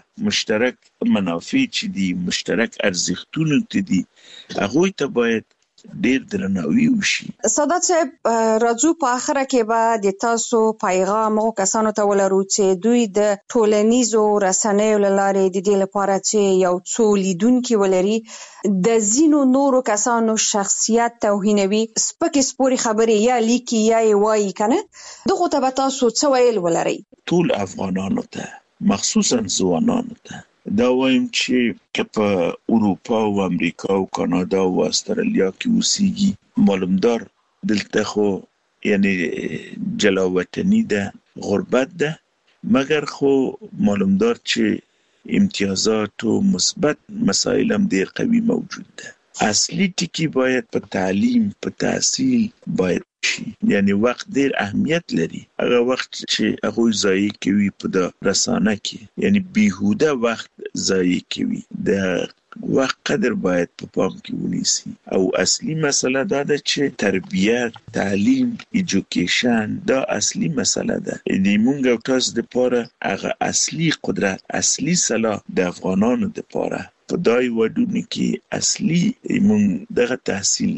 [SPEAKER 12] منافع چې دي مشترک ارزښتونه ته دي هغه ته باید ډیر درناوی وشي.
[SPEAKER 2] سادات صاحب راځو په اخره کې به د تاسو پیغام او کسانو ته ولرو چې دوی د ټولنیزو رسنیو لارې د دې لپاره چې یو څو لیدونکي ولري د زینو نورو کسانو شخصیت توهینوي سپکې سپوري خبرې یا لیکي یا وایي کنه دغه ته به تاسو څه ویل ولري؟
[SPEAKER 12] ټول افغانانو ته مخصوصا ځوانانو ته دا وایم چې که په اروپا او امریکا او کانادا او استرالیا کې اوسېږي معلومدار دلته خو یعنی جلاوطنی ده غربت ده مګر خو معلومدار چې امتیازات او مثبت مسائل هم ډېر قوي موجود ده. اصلي ټکی باید په تعلیم په تحصیل باید شي یعنی وخت ډېر اهمیت لري. هغه وخت چې هغه ضایع کوي په د رسانه کې یعنی بیهوده وخت ضایع کوي د وخت قدر باید په پام کې ونیسي او اصلي مسله دا ده چې تربیت تعلیم ایجوکیشن دا اصلي مسله ده. یعنی موږ تاسو د پاره هغه اصلي قدرت اصلي صلاح د افغانانو د پاره په دای وډونه کې اصلي موږ دغه تحصیل ده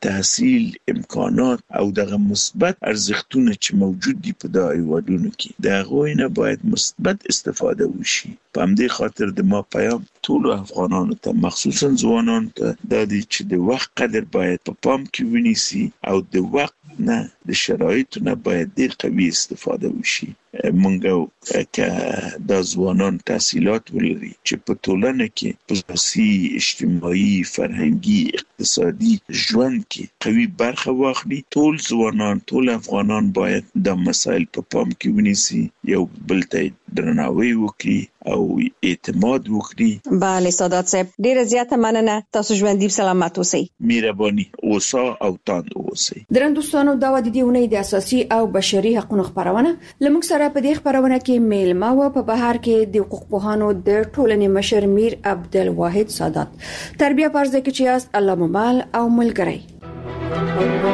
[SPEAKER 12] تحصیل امکانات او دغه مثبت ارزښتونه چې موجود دي په دغه هیوادونو کې د هغوی نه باید مثبت استفاده وشي. په همدې خاطر د ما پیام ټول افغانانو ته مخصوصا ځوانانو ته د دې چې د وخت قدر باید په پام کې ونیسي او د وخت نه د شرایطو نه باید ډېر قوي استفاده وشي. مونږ که د ځوانان تحصیلات ولري چې په ټولنه کې په سیاسي، اجتماعي، فرهنګي، اقتصادي ژوند کې قوي برخه واخلي، ټول ځوانان، ټول افغانان باید د مسایل په پام کې ونیسي، یو بل ته درناوی وکړي او اعتماد وکړي.
[SPEAKER 6] بله سادات صاحب، ډیره زیاته مننه. تاسو ژوندۍ سلامت اوسئ.
[SPEAKER 12] مهرباني اوسه او تاند اوسئ.
[SPEAKER 6] درنوستانو، دا د دې ونې د اساسي او بشري حقوقو خبرونه لمک سره په دې خبرونه کې میلمه و په بهر کې د حقوق پوهانو د ټولنې مشر میر عبدالواحد سادات. تربیه پرځ کې چې است الله ممال او ملګری.